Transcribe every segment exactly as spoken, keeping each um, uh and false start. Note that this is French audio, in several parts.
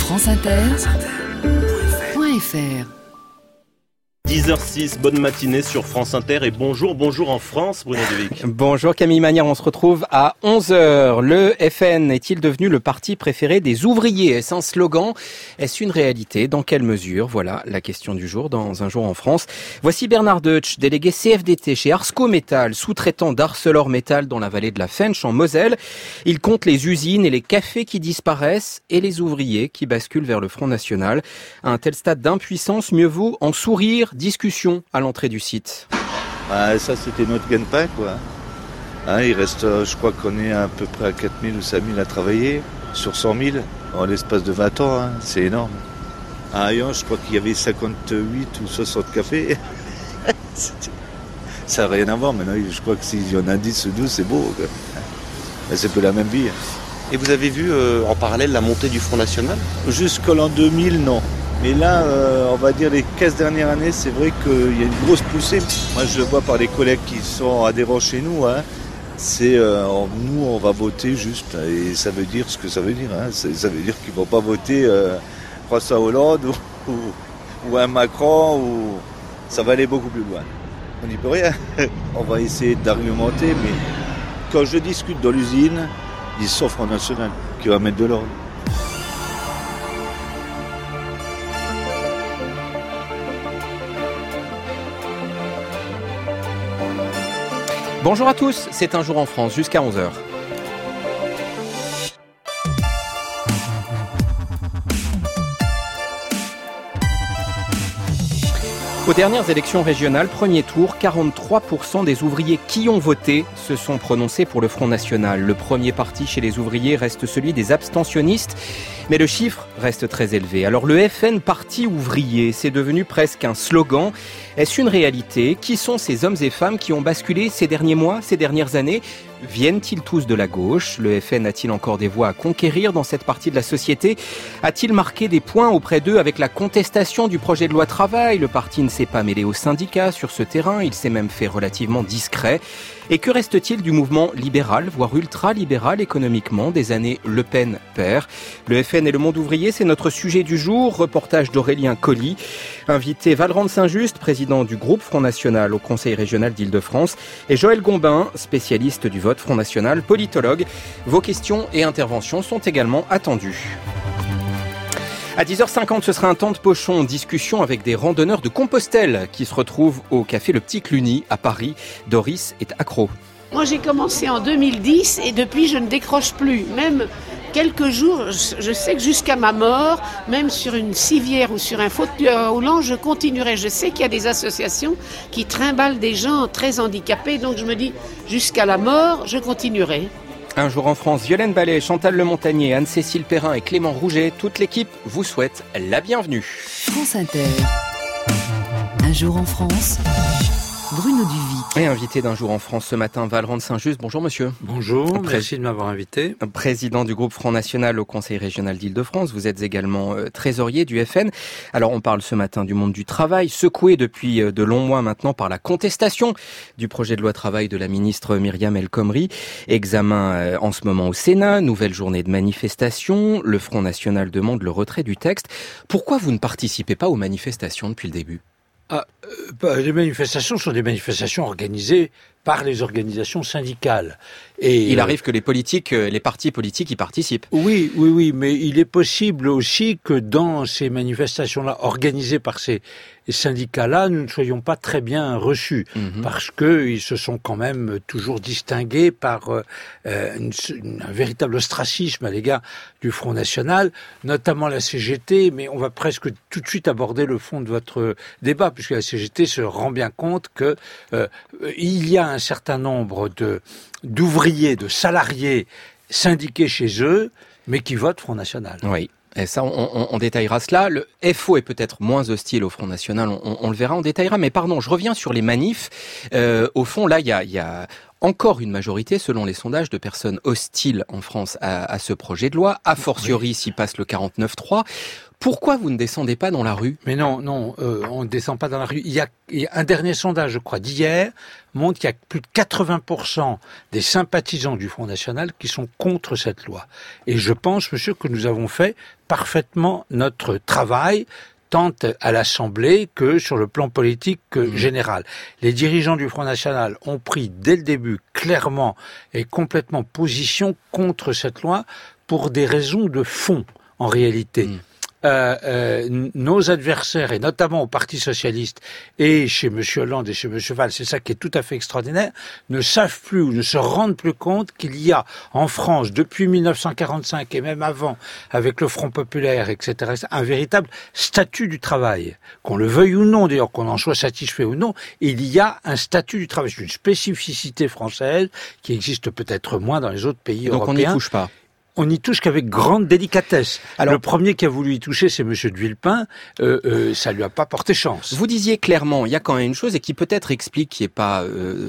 France Inter point F R. dix heures six, bonne matinée sur France Inter et bonjour, bonjour en France, Bruno Devic. Bonjour Camille Magnard, on se retrouve à onze heures. Le F N est-il devenu le parti préféré des ouvriers ? Est-ce un slogan ? Est-ce une réalité ? Dans quelle mesure ? Voilà la question du jour dans Un jour en France. Voici Bernard Deutsch, délégué C F D T chez Arsco Métal, sous-traitant d'ArcelorMittal dans la vallée de la Fensch en Moselle. Il compte les usines et les cafés qui disparaissent et les ouvriers qui basculent vers le Front National. À un tel stade d'impuissance, mieux vaut en sourire. Discussion à l'entrée du site. Ah, ça, c'était notre gagne-pain, quoi. Hein, il reste, euh, je crois qu'on est à peu près à quatre mille ou cinq mille à travailler, sur cent mille, en l'espace de vingt ans, hein, c'est énorme. À Ayan, je crois qu'il y avait cinquante-huit ou soixante cafés. Ça n'a rien à voir, maintenant, je crois que s'il y en a dix ou douze, c'est beau, quoi. C'est peu la même vie. Et vous avez vu euh, en parallèle la montée du Front National ? Jusqu'à l'an deux mille, non. Mais là, euh, on va dire les quinze dernières années, c'est vrai qu'il y a une grosse poussée. Moi, je le vois par les collègues qui sont adhérents chez nous. Hein. C'est euh, nous, on va voter juste, et ça veut dire ce que ça veut dire. Hein. Ça veut dire qu'ils ne vont pas voter euh, François Hollande ou, ou, ou un Macron. Ou... Ça va aller beaucoup plus loin. On n'y peut rien. On va essayer d'argumenter, mais quand je discute dans l'usine, ils sont Front National qui va mettre de l'ordre. Bonjour à tous, c'est Un jour en France, jusqu'à onze heures. Aux dernières élections régionales, premier tour, quarante-trois pour cent des ouvriers qui ont voté se sont prononcés pour le Front National. Le premier parti chez les ouvriers reste celui des abstentionnistes, mais le chiffre reste très élevé. Alors le F N Parti ouvrier, c'est devenu presque un slogan. Est-ce une réalité ? Qui sont ces hommes et femmes qui ont basculé ces derniers mois, ces dernières années ? Viennent-ils tous de la gauche ? Le F N a-t-il encore des voix à conquérir dans cette partie de la société ? A-t-il marqué des points auprès d'eux avec la contestation du projet de loi travail ? Le parti ne s'est pas mêlé aux syndicats sur ce terrain, il s'est même fait relativement discret. Et que reste-t-il du mouvement libéral, voire ultra-libéral économiquement, des années Le Pen père ? Le F N et le monde ouvrier, c'est notre sujet du jour. Reportage d'Aurélien Colli. Invité Valrand de Saint-Just, président du groupe Front National au Conseil régional d'Île-de-France. Et Joël Gombin, spécialiste du vote Front National, politologue. Vos questions et interventions sont également attendues. À dix heures cinquante, ce sera un temps de pochon, discussion avec des randonneurs de Compostelle qui se retrouvent au café Le Petit Cluny à Paris. Doris est accro. Moi j'ai commencé en deux mille dix et depuis je ne décroche plus. Même quelques jours, je sais que jusqu'à ma mort, même sur une civière ou sur un fauteuil roulant, je continuerai. Je sais qu'il y a des associations qui trimballent des gens très handicapés, donc je me dis jusqu'à la mort, je continuerai. Un jour en France, Violaine Ballet, Chantal Le Montagnier, Anne-Cécile Perrin et Clément Rouget, toute l'équipe vous souhaite la bienvenue. France Inter. Un jour en France. Bruno Duvic. Et invité d'Un jour en France ce matin, Valrand de Saint-Just. Bonjour monsieur. Bonjour, Pré- merci de m'avoir invité. Président du groupe Front National au Conseil régional d'Île-de-France. Vous êtes également euh, trésorier du F N. Alors on parle ce matin du monde du travail, secoué depuis euh, de longs mois maintenant par la contestation du projet de loi travail de la ministre Myriam El Khomri. Examen euh, en ce moment au Sénat, nouvelle journée de manifestation. Le Front National demande le retrait du texte. Pourquoi vous ne participez pas aux manifestations depuis le début ? Ah, euh, bah, les manifestations sont des manifestations organisées par les organisations syndicales. Et il euh, arrive que les politiques, les partis politiques y participent. Oui, oui, oui, mais il est possible aussi que dans ces manifestations-là, organisées par ces syndicats-là, nous ne soyons pas très bien reçus, mmh. parce que ils se sont quand même toujours distingués par euh, une, une, un véritable ostracisme à l'égard du Front National, notamment la C G T, mais on va presque tout de suite aborder le fond de votre débat, puisque la C G T se rend bien compte que euh, il y a un certain nombre de d'ouvriers, de salariés syndiqués chez eux, mais qui votent Front National. Oui. Et ça, on, on, on détaillera cela. Le F O est peut-être moins hostile au Front National, on, on, on le verra, on détaillera. Mais pardon, je reviens sur les manifs. Euh, au fond, là, il y a, y a encore une majorité, selon les sondages, de personnes hostiles en France à, à ce projet de loi, a fortiori oui. s'y passe le quarante-neuf trois. Pourquoi vous ne descendez pas dans la rue ? Mais non, non, euh, on ne descend pas dans la rue. Il y, a, il y a un dernier sondage, je crois, d'hier, montre qu'il y a plus de quatre-vingts pour cent des sympathisants du Front National qui sont contre cette loi. Et je pense, monsieur, que nous avons fait parfaitement notre travail, tant à l'Assemblée que sur le plan politique mmh. général. Les dirigeants du Front National ont pris dès le début clairement et complètement position contre cette loi pour des raisons de fond, en réalité. Mmh. Euh, euh, nos adversaires, et notamment au Parti Socialiste, et chez M. Hollande et chez M. Valls, c'est ça qui est tout à fait extraordinaire, ne savent plus ou ne se rendent plus compte qu'il y a en France, depuis mille neuf cent quarante-cinq et même avant, avec le Front Populaire, et cetera, un véritable statut du travail. Qu'on le veuille ou non, d'ailleurs, qu'on en soit satisfait ou non, il y a un statut du travail. C'est une spécificité française qui existe peut-être moins dans les autres pays donc européens. Donc on n'y touche pas. On n'y touche qu'avec grande délicatesse. Alors, le premier qui a voulu y toucher, c'est Monsieur de Villepin. Euh, euh, ça lui a pas porté chance. Vous disiez clairement, il y a quand même une chose et qui peut-être explique qu'il n'y ait pas euh,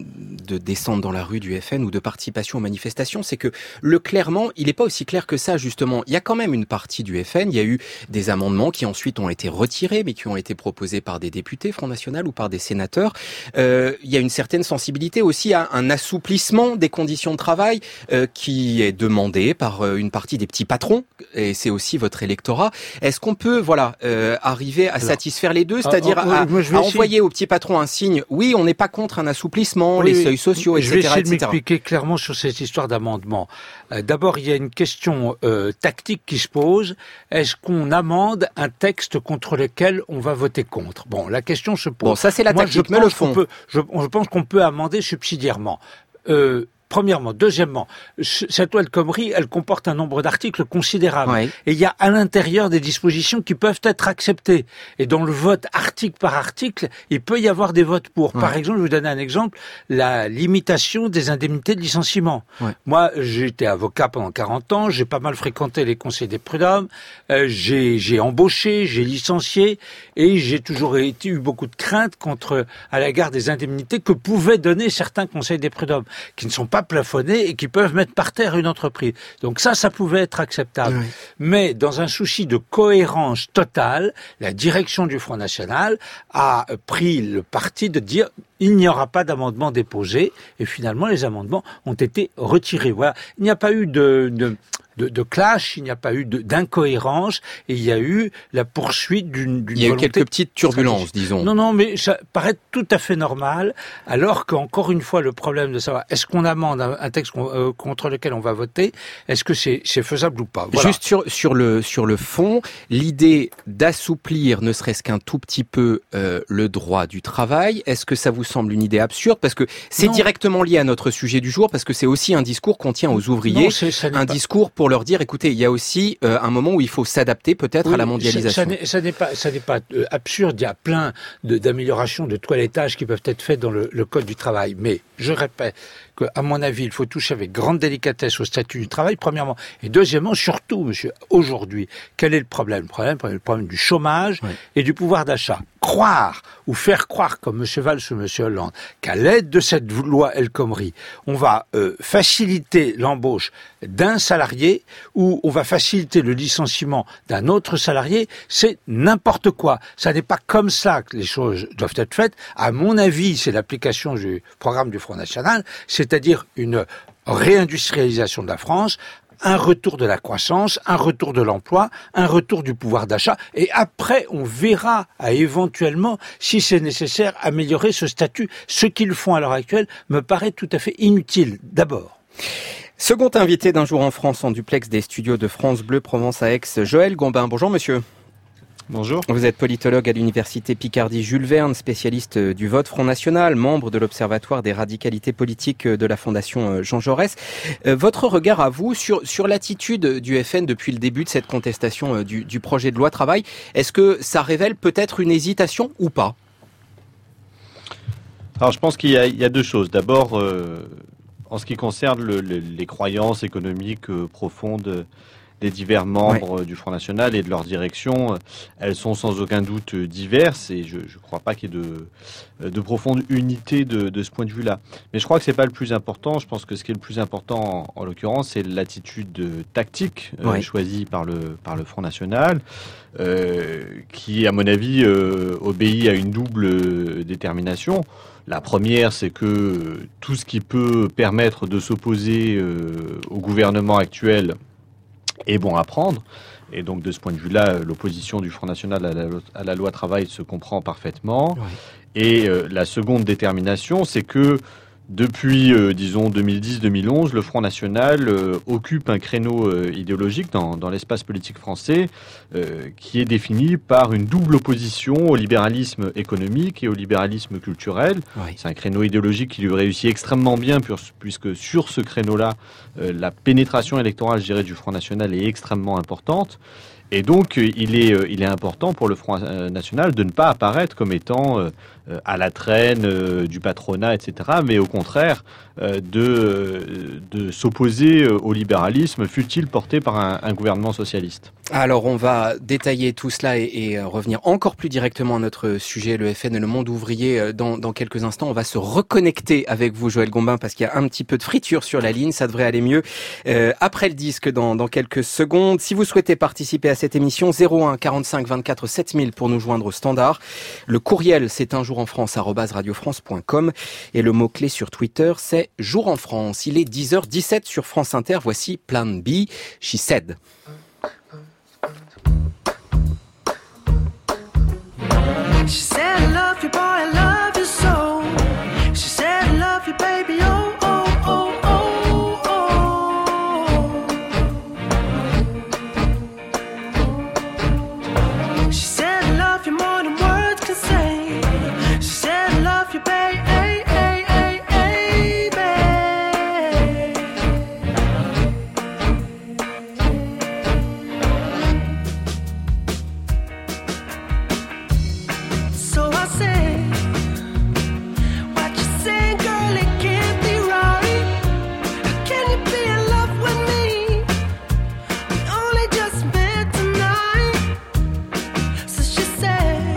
de descente dans la rue du F N ou de participation aux manifestations, c'est que le clairement, il n'est pas aussi clair que ça justement. Il y a quand même une partie du F N. Il y a eu des amendements qui ensuite ont été retirés, mais qui ont été proposés par des députés Front National ou par des sénateurs. Euh, il y a une certaine sensibilité aussi à un assouplissement des conditions de travail euh, qui est demandé par une partie des petits patrons, et c'est aussi votre électorat. Est-ce qu'on peut, voilà, euh, arriver à Alors, satisfaire les deux, c'est-à-dire à, à, à envoyer aux petits patrons un signe, oui, on n'est pas contre un assouplissement, oui, les seuils sociaux, et cetera. Je vais essayer de et cetera. m'expliquer clairement sur cette histoire d'amendement. Euh, d'abord, il y a une question euh, tactique qui se pose. Est-ce qu'on amende un texte contre lequel on va voter contre ? Bon, la question se pose. Bon, ça c'est la Moi, tactique, je mais le pense fond. qu'on peut, je, je pense qu'on peut amender subsidiairement. Euh, Premièrement. Deuxièmement, cette loi El Khomri, elle comporte un nombre d'articles considérable. Oui. Et il y a à l'intérieur des dispositions qui peuvent être acceptées. Et dans le vote article par article, il peut y avoir des votes pour. Oui. Par exemple, je vais vous donner un exemple, la limitation des indemnités de licenciement. Oui. Moi, j'ai été avocat pendant quarante ans, j'ai pas mal fréquenté les conseils des prud'hommes, euh, j'ai, j'ai embauché, j'ai licencié, et j'ai toujours été, eu beaucoup de craintes contre, à l'égard des indemnités que pouvaient donner certains conseils des prud'hommes, qui ne sont pas plafonnés et qui peuvent mettre par terre une entreprise. Donc ça, ça pouvait être acceptable. Oui. Mais dans un souci de cohérence totale, la direction du Front National a pris le parti de dire il n'y aura pas d'amendement déposé, et finalement les amendements ont été retirés. Voilà. Il n'y a pas eu de... de De, de clash, il n'y a pas eu de, d'incohérence, et il y a eu la poursuite d'une, d'une Il y a volonté eu quelques petites turbulences, disons. Non, non, mais ça paraît tout à fait normal, alors qu'encore une fois, le problème de savoir, est-ce qu'on amende un, un texte euh, contre lequel on va voter, est-ce que c'est, c'est faisable ou pas ? Voilà. Juste sur, sur, le, sur le fond, l'idée d'assouplir, ne serait-ce qu'un tout petit peu, euh, le droit du travail, est-ce que ça vous semble une idée absurde ? Parce que c'est non. directement lié à notre sujet du jour, parce que c'est aussi un discours qu'on tient aux ouvriers, non, c'est, ça n'est un pas... discours pour pour leur dire, écoutez, il y a aussi euh, un moment où il faut s'adapter peut-être oui, à la mondialisation. Ça, ça, n'est, ça n'est pas, ça n'est pas euh, absurde. Il y a plein de, d'améliorations, de toilettage qui peuvent être faites dans le, le code du travail. Mais je répète que, à mon avis, il faut toucher avec grande délicatesse au statut du travail, premièrement, et deuxièmement, surtout, monsieur, aujourd'hui, quel est le problème ? Le problème, le problème du chômage oui. et du pouvoir d'achat. Croire ou faire croire, comme M. Valls ou M. Hollande, qu'à l'aide de cette loi El Khomri, on va euh, faciliter l'embauche d'un salarié ou on va faciliter le licenciement d'un autre salarié, c'est n'importe quoi. Ça n'est pas comme ça que les choses doivent être faites. À mon avis, c'est l'application du programme du Front National, c'est-à-dire une réindustrialisation de la France, un retour de la croissance, un retour de l'emploi, un retour du pouvoir d'achat, et après on verra à éventuellement, si c'est nécessaire, améliorer ce statut. Ce qu'ils font à l'heure actuelle me paraît tout à fait inutile, d'abord. Second invité d'un jour en France en duplex des studios de France Bleu Provence à Aix, Joël Gombin. Bonjour monsieur. Bonjour. Vous êtes politologue à l'université Picardie Jules Verne, spécialiste du vote Front National, membre de l'Observatoire des radicalités politiques de la Fondation Jean Jaurès. Votre regard à vous sur, sur l'attitude du F N depuis le début de cette contestation du, du projet de loi travail, est-ce que ça révèle peut-être une hésitation ou pas ? Alors je pense qu'il y a, il y a deux choses. D'abord, euh, en ce qui concerne le, le, les croyances économiques euh, profondes des divers membres ouais. du Front National et de leur direction, elles sont sans aucun doute diverses et je ne crois pas qu'il y ait de, de profonde unité de, de ce point de vue-là. Mais je crois que c'est pas le plus important. Je pense que ce qui est le plus important en, en l'occurrence, c'est l'attitude tactique euh, ouais. choisie par le, par le Front National, euh, qui, à mon avis, euh, obéit à une double détermination. La première, c'est que tout ce qui peut permettre de s'opposer euh, au gouvernement actuel est bon à prendre. Et donc, de ce point de vue-là, l'opposition du Front National à la, à la loi travail se comprend parfaitement. Oui. Et euh, la seconde détermination, c'est que depuis, euh, disons, deux mille dix deux mille onze, le Front National euh, occupe un créneau euh, idéologique dans, dans l'espace politique français euh, qui est défini par une double opposition au libéralisme économique et au libéralisme culturel. Oui. C'est un créneau idéologique qui lui réussit extrêmement bien puisque sur ce créneau-là, euh, la pénétration électorale, je dirais, du Front National est extrêmement importante. Et donc, il est, il est important pour le Front National de ne pas apparaître comme étant euh, à la traîne euh, du patronat, et cetera, mais au contraire euh, de, de s'opposer au libéralisme, fût-il porté par un, un gouvernement socialiste. Alors, on va détailler tout cela et, et revenir encore plus directement à notre sujet, le F N et le monde ouvrier, dans, dans quelques instants. On va se reconnecter avec vous, Joël Gombin, parce qu'il y a un petit peu de friture sur la ligne. Ça devrait aller mieux euh, après le disque dans, dans quelques secondes. Si vous souhaitez participer à cette émission, zéro un quarante-cinq vingt-quatre sept mille pour nous joindre au standard. Le courriel, c'est un jour en France arobase radio france point com et le mot-clé sur Twitter, c'est Jour en France. Il est dix heures dix-sept sur France Inter. Voici Plan B, She Said. She said I love you boy, I love you so. She said I love you baby, oh, oh, oh, oh, oh. She said I love you more than words can say. She said I love you baby, hey, hey, hey, hey, baby. So I said, what you saying, girl, it can't be right. How can you be in love with me? We only just met tonight. So she said,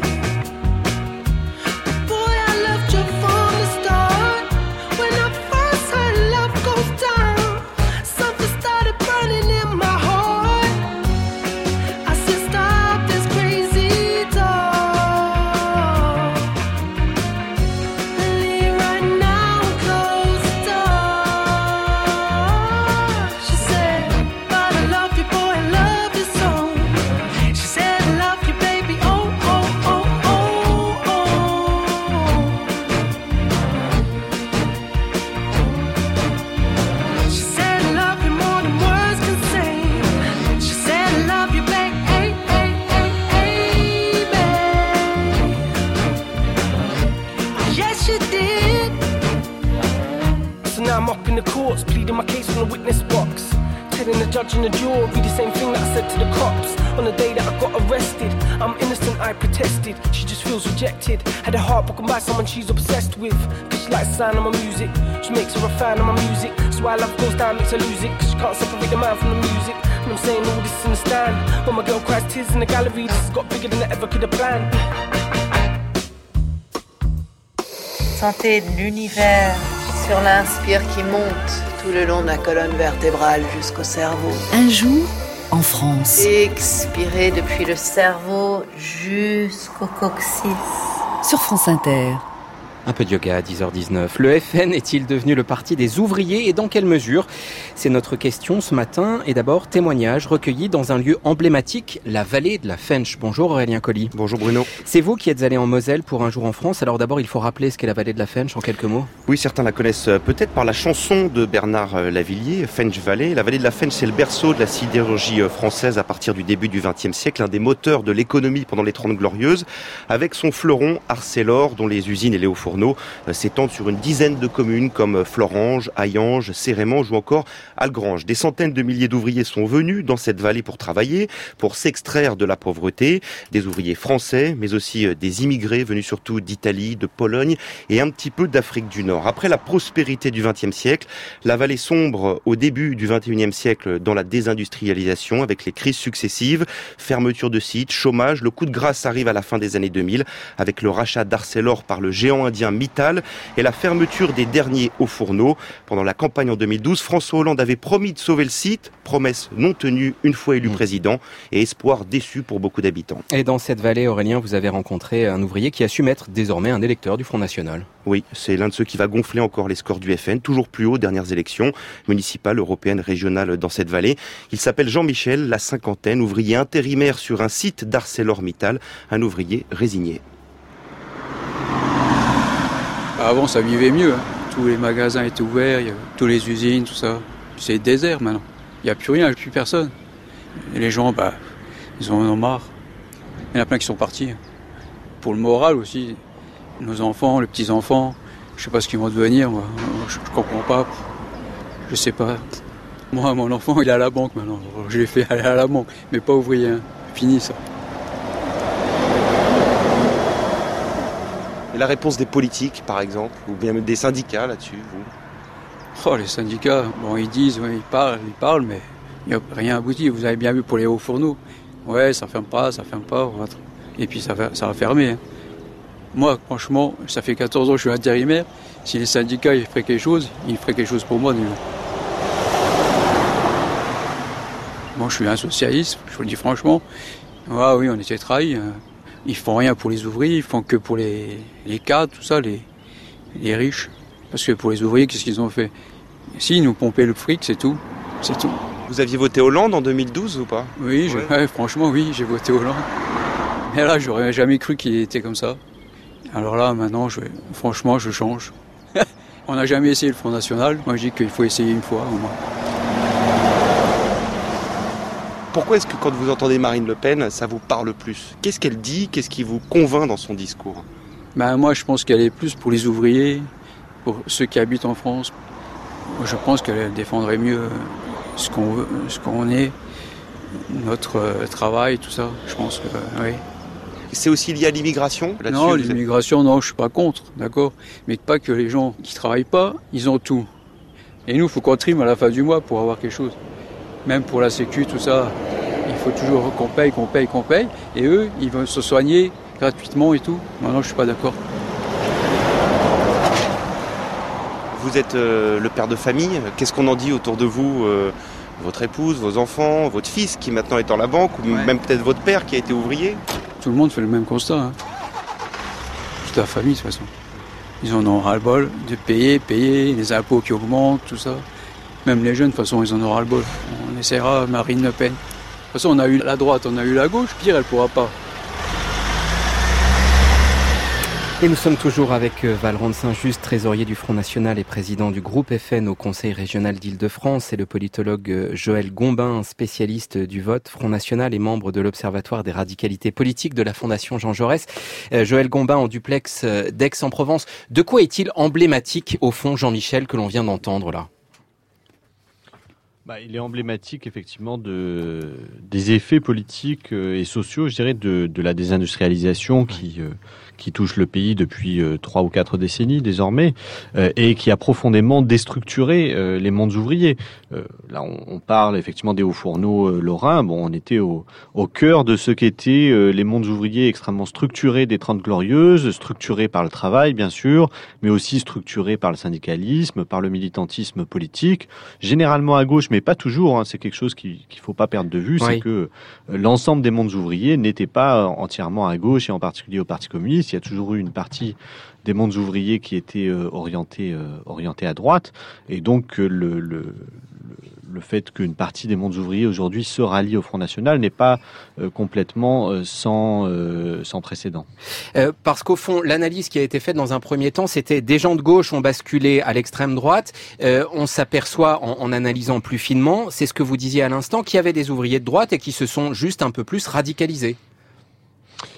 boy, I loved you from the start. When I first heard love goes down, something started burning in my heart. I said, stop this crazy talk. Leave right now and close the door. She said, but I love you, boy, I love you so. She said, I love you, baby, oh, oh, oh, oh, oh. She said, I love you more than words can say. She said, I love you, baby, hey, hey, hey, hey, babe. Yes, she did. So now I'm up in the courts, pleading my case from the witness box. Telling the judge and the jury the same thing that I said to the cops. On the day that I got arrested, I'm innocent, I protested. She just feels rejected. Had her heart broken by someone she's obsessed with. Cause she likes the sound of my music. She makes her a fan of my music. So why love goes down makes her lose it. Cause she can't separate the man from the music. And I'm saying all this in the stand. When my girl cries tears in the gallery, this has got bigger than I ever could have planned. Sentez l'univers sur l'inspire qui monte tout le long de la colonne vertébrale jusqu'au cerveau. Un jour en France. Expirez depuis le cerveau jusqu'au coccyx. Sur France Inter. Un peu de yoga à dix heures dix-neuf. Le F N est-il devenu le parti des ouvriers et dans quelle mesure? C'est notre question ce matin. Et d'abord, témoignage recueilli dans un lieu emblématique, la vallée de la Fensch. Bonjour Aurélien Colli. Bonjour Bruno. C'est vous qui êtes allé en Moselle pour un jour en France. Alors d'abord, il faut rappeler ce qu'est la vallée de la Fensch en quelques mots. Oui, certains la connaissent peut-être par la chanson de Bernard Lavillier, Fensch Valley. La vallée de la Fensch, c'est le berceau de la sidérurgie française à partir du début du vingtième siècle, un des moteurs de l'économie pendant les Trente Glorieuses, avec son fleuron Arcelor, dont les usines et Léo Fournier fourneaux s'étendent sur une dizaine de communes comme Florange, Hayange, Cérémange ou encore Algrange. Des centaines de milliers d'ouvriers sont venus dans cette vallée pour travailler, pour s'extraire de la pauvreté. Des ouvriers français, mais aussi des immigrés venus surtout d'Italie, de Pologne et un petit peu d'Afrique du Nord. Après la prospérité du vingtième siècle, la vallée sombre au début du vingt et unième siècle dans la désindustrialisation avec les crises successives, fermeture de sites, chômage. Le coup de grâce arrive à la fin des années deux mille avec le rachat d'Arcelor par le géant indien Mittal et la fermeture des derniers hauts fourneaux. Pendant la campagne en deux mille douze, François Hollande avait promis de sauver le site, promesse non tenue une fois élu mmh. président et espoir déçu pour beaucoup d'habitants. Et dans cette vallée, Aurélien, vous avez rencontré un ouvrier qui a su mettre désormais un électeur du Front National. Oui, c'est l'un de ceux qui va gonfler encore les scores du F N, toujours plus haut aux dernières élections municipales, européennes, régionales dans cette vallée. Il s'appelle Jean-Michel, la cinquantaine, ouvrier intérimaire sur un site d'ArcelorMittal, un ouvrier résigné. Avant, ça vivait mieux. Hein. Tous les magasins étaient ouverts, il y avait toutes les usines, tout ça. C'est désert maintenant. Il n'y a plus rien, il n'y a plus personne. Et les gens, bah, ils en ont marre. Il y en a plein qui sont partis. Pour le moral aussi. Nos enfants, les petits-enfants, je ne sais pas ce qu'ils vont devenir. Moi. Je ne comprends pas. Je ne sais pas. Moi, mon enfant, il est à la banque maintenant. Je l'ai fait aller à la banque, mais pas ouvrier. Hein. Fini ça. Et la réponse des politiques, par exemple, ou bien des syndicats là-dessus, vous ? Oh, les syndicats, bon, ils disent, ouais, ils parlent, ils parlent, mais il n'y a rien abouti. Vous avez bien vu pour les hauts fourneaux. Ouais, ça ferme pas, ça ferme pas. Et puis ça va, ça va fermer. Hein. Moi, franchement, ça fait quatorze ans que je suis intérimaire. Si les syndicats ils feraient quelque chose, ils feraient quelque chose pour moi. Déjà. Moi, je suis un socialiste, je vous le dis franchement. Ah oui, on était trahis. Hein. Ils font rien pour les ouvriers, ils font que pour les, les cadres, tout ça, les, les riches. Parce que pour les ouvriers, qu'est-ce qu'ils ont fait ? Si, ils nous pompaient le fric, c'est tout. C'est tout. Vous aviez voté Hollande en deux mille douze ou pas ? Oui, ouais. Ouais, franchement, oui, j'ai voté Hollande. Mais là, j'aurais jamais cru qu'il était comme ça. Alors là, maintenant, je, franchement, je change. On n'a jamais essayé le Front National. Moi, je dis qu'il faut essayer une fois, au moins. Pourquoi est-ce que quand vous entendez Marine Le Pen, ça vous parle plus ? Qu'est-ce qu'elle dit ? Qu'est-ce qui vous convainc dans son discours ? Ben, moi, je pense qu'elle est plus pour les ouvriers, pour ceux qui habitent en France. Je pense qu'elle défendrait mieux ce qu'on veut, ce qu'on est, notre travail, tout ça. Je pense que, oui. C'est aussi lié à l'immigration là-dessus? Non, l'immigration, non, je suis pas contre, d'accord. Mais pas que les gens qui travaillent pas, ils ont tout. Et nous, il faut qu'on trime à la fin du mois pour avoir quelque chose. Même pour la sécu, tout ça, il faut toujours qu'on paye, qu'on paye, qu'on paye. Et eux, ils vont se soigner gratuitement et tout. Non, non, je suis pas d'accord. Vous êtes euh, le père de famille. Qu'est-ce qu'on en dit autour de vous euh, votre épouse, vos enfants, votre fils qui maintenant est dans la banque, ou ouais. même peut-être votre père qui a été ouvrier? Tout le monde fait le même constat. Hein. Toute la famille, de toute façon. Ils en ont ras-le-bol de payer, payer, les impôts qui augmentent, tout ça. Même les jeunes, de toute façon, ils en ont ras-le-bol. On essaiera Marine Le Pen. De toute façon, on a eu la droite, on a eu la gauche, pire, elle ne pourra pas. Et nous sommes toujours avec Valrand de Saint-Just, trésorier du Front National et président du groupe F N au Conseil régional d'Île-de-France, et le politologue Joël Gombin, spécialiste du vote Front National et membre de l'Observatoire des radicalités politiques de la Fondation Jean Jaurès. Euh, Joël Gombin en duplex d'Aix-en-Provence. De quoi est-il emblématique, au fond, Jean-Michel, que l'on vient d'entendre là ? Bah, il est emblématique effectivement de, des effets politiques et sociaux, je dirais, de, de la désindustrialisation qui, euh, qui touche le pays depuis euh, trois ou quatre décennies désormais, euh, et qui a profondément déstructuré euh, les mondes ouvriers. Euh, là, on, on parle effectivement des hauts fourneaux euh, lorrains. Bon, on était au, au cœur de ce qu'étaient euh, les mondes ouvriers extrêmement structurés des Trente Glorieuses, structurés par le travail, bien sûr, mais aussi structurés par le syndicalisme, par le militantisme politique, généralement à gauche, mais pas toujours, hein, c'est quelque chose qu'il ne faut pas perdre de vue, oui. C'est que euh, l'ensemble des mondes ouvriers n'était pas entièrement à gauche, et en particulier au Parti communiste. Il y a toujours eu une partie des mondes ouvriers qui était euh, orientée, euh, orientée à droite, et donc euh, le, le, le fait qu'une partie des mondes ouvriers aujourd'hui se rallie au Front National n'est pas euh, complètement euh, sans, euh, sans précédent. Euh, parce qu'au fond, l'analyse qui a été faite dans un premier temps, c'était des gens de gauche ont basculé à l'extrême droite. Euh, on s'aperçoit, en, en analysant plus finement, c'est ce que vous disiez à l'instant, qu'il y avait des ouvriers de droite et qui se sont juste un peu plus radicalisés.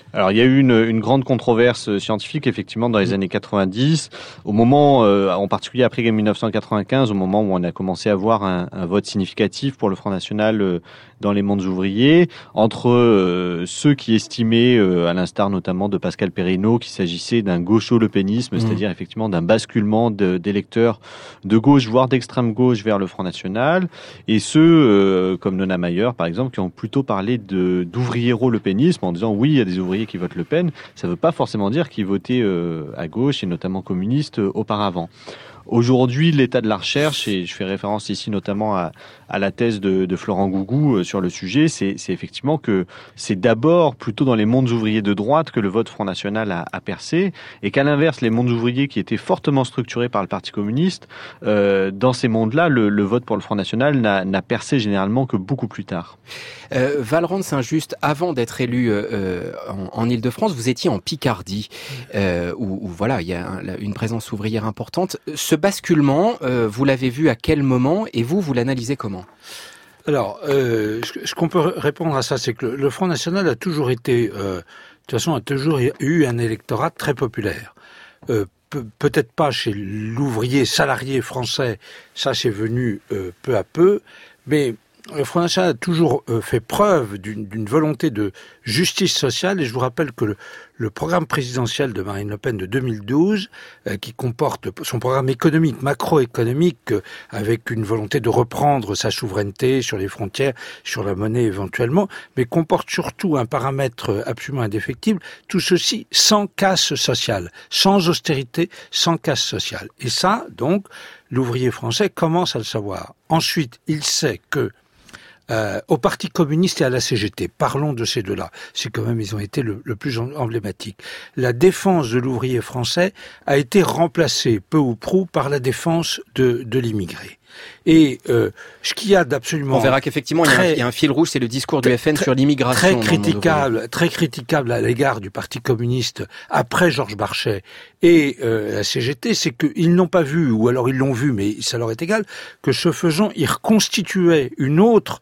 Alors, il y a eu une, une grande controverse scientifique, effectivement, dans les années quatre-vingt-dix, au moment, euh, en particulier après mille neuf cent quatre-vingt-quinze, au moment où on a commencé à voir un, un vote significatif pour le Front National euh, dans les mondes ouvriers, entre euh, ceux qui estimaient, euh, à l'instar notamment de Pascal Perrineau, qu'il s'agissait d'un gaucho-lepénisme, mmh. c'est-à-dire effectivement d'un basculement de, d'électeurs de gauche, voire d'extrême gauche vers le Front National, et ceux, euh, comme Nona Mayer, par exemple, qui ont plutôt parlé de, d'ouvriéro-lepénisme, en disant oui, il y a des ouvriers qui votent Le Pen, ça ne veut pas forcément dire qu'ils votaient euh, à gauche, et notamment communistes, euh, auparavant. Aujourd'hui, l'état de la recherche, et je fais référence ici notamment à, à la thèse de, de Florent Gougou sur le sujet, c'est, c'est effectivement que c'est d'abord plutôt dans les mondes ouvriers de droite que le vote Front National a, a percé, et qu'à l'inverse, les mondes ouvriers qui étaient fortement structurés par le Parti communiste, euh, dans ces mondes-là, le, le vote pour le Front National n'a, n'a percé généralement que beaucoup plus tard. Euh, Valrand Saint-Just, avant d'être élu euh, en, en Île-de-France, vous étiez en Picardie, euh, où, où voilà, il y a un, une présence ouvrière importante. Ce basculement, euh, vous l'avez vu à quel moment et vous, vous l'analysez comment ? Alors, euh, ce, ce qu'on peut répondre à ça, c'est que le, le Front National a toujours été, euh, de toute façon, a toujours eu un électorat très populaire. Euh, pe- peut-être pas chez l'ouvrier salarié français, ça c'est venu euh, peu à peu, mais le Front National a toujours euh, fait preuve d'une, d'une volonté de justice sociale, et je vous rappelle que le, le programme présidentiel de Marine Le Pen de deux mille douze, euh, qui comporte son programme économique, macroéconomique, euh, avec une volonté de reprendre sa souveraineté sur les frontières, sur la monnaie éventuellement, mais comporte surtout un paramètre absolument indéfectible, tout ceci sans casse sociale, sans austérité, sans casse sociale. Et ça, donc, l'ouvrier français commence à le savoir. Ensuite, il sait que Euh, au Parti communiste et à la C G T, parlons de ces deux-là, c'est quand même, ils ont été le, le plus emblématique. La défense de l'ouvrier français a été remplacée, peu ou prou, par la défense de, de l'immigré. Et euh, ce qu'il y a d'absolument... On verra qu'effectivement, très, il, y a un, il y a un fil rouge, c'est le discours du F N très, sur l'immigration. Très critiquable, très critiquable à l'égard du Parti communiste après Georges Barchet et euh, la C G T, c'est qu'ils n'ont pas vu, ou alors ils l'ont vu, mais ça leur est égal, que ce faisant, ils reconstituaient une autre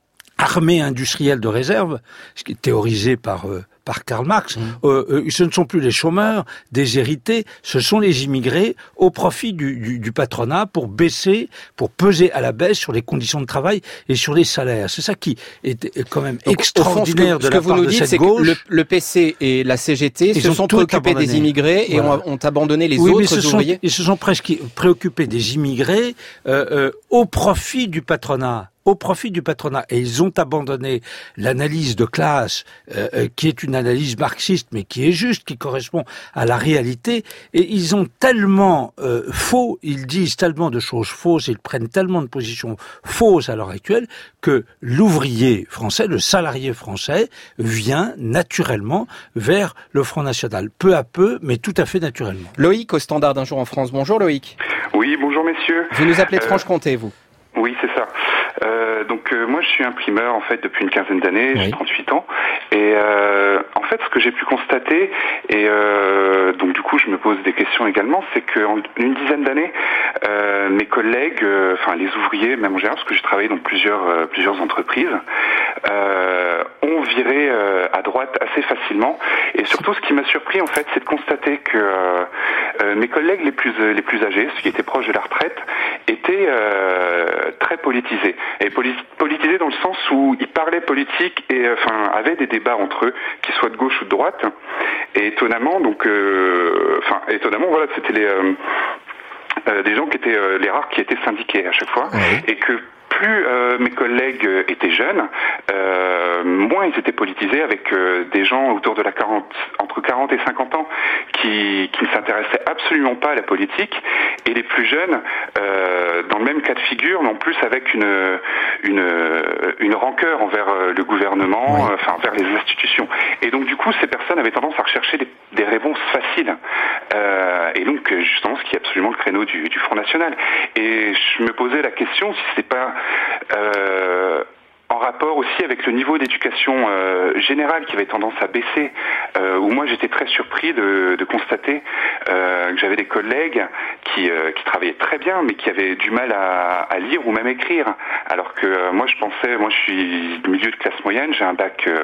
armée industrielle de réserve, ce qui est théorisé par... Euh, par Karl Marx, mmh. euh, euh, ce ne sont plus les chômeurs déshérités, ce sont les immigrés au profit du, du, du patronat pour baisser, pour peser à la baisse sur les conditions de travail et sur les salaires. C'est ça qui est quand même Donc, extraordinaire fond, ce que, de la ce que part vous nous de dites, cette c'est gauche. Que le, le P C et la C G T ils se sont préoccupés abandonné. des immigrés et voilà. ont, ont abandonné les oui, autres mais ce ouvriers. Sont, ils se sont presque préoccupés des immigrés euh, euh, au profit du patronat. au profit du patronat. Et ils ont abandonné l'analyse de classe, euh, qui est une analyse marxiste, mais qui est juste, qui correspond à la réalité. Et ils ont tellement euh, faux, ils disent tellement de choses fausses, ils prennent tellement de positions fausses à l'heure actuelle, que l'ouvrier français, le salarié français, vient naturellement vers le Front National. Peu à peu, mais tout à fait naturellement. Loïc, au Standard d'un jour en France. Bonjour Loïc. Oui, bonjour messieurs. Vous nous appelez de euh... Franche-Comté, vous. Oui, c'est ça. Euh, donc euh, moi je suis imprimeur en fait depuis une quinzaine d'années, oui. J'ai trente-huit ans, et euh, en fait ce que j'ai pu constater, et euh, donc du coup je me pose des questions également, c'est qu'en une dizaine d'années, euh, mes collègues, euh, enfin les ouvriers même en général, parce que j'ai travaillé dans plusieurs euh, plusieurs entreprises, euh, ont viré euh, à droite assez facilement, et surtout ce qui m'a surpris en fait, c'est de constater que euh, euh, mes collègues les plus les plus âgés, ceux qui étaient proches de la retraite, étaient euh, très politisés. Et politisés dans le sens où ils parlaient politique et enfin avaient des débats entre eux, qu'ils soient de gauche ou de droite. Et étonnamment, donc, euh, enfin étonnamment, voilà, c'était les euh, euh, des gens qui étaient euh, les rares qui étaient syndiqués à chaque fois, oui. Et que plus euh, mes collègues étaient jeunes, euh, moins ils étaient politisés, avec euh, des gens autour de la quarante, entre quarante et cinquante ans qui, qui ne s'intéressaient absolument pas à la politique, et les plus jeunes, euh, dans le même cas de figure, non plus avec une, une, une rancœur envers le gouvernement, oui. Enfin envers les institutions. Et donc du coup, ces personnes avaient tendance à rechercher des, des réponses faciles. Euh, et donc justement, ce qui est absolument le créneau du, du Front National. Et je me posais la question si c'est pas Euh, en rapport aussi avec le niveau d'éducation euh, générale qui avait tendance à baisser, euh, où moi j'étais très surpris de, de constater euh, que j'avais des collègues qui, euh, qui travaillaient très bien, mais qui avaient du mal à, à lire ou même écrire, alors que euh, moi je pensais, moi je suis du milieu de classe moyenne, j'ai un bac, euh,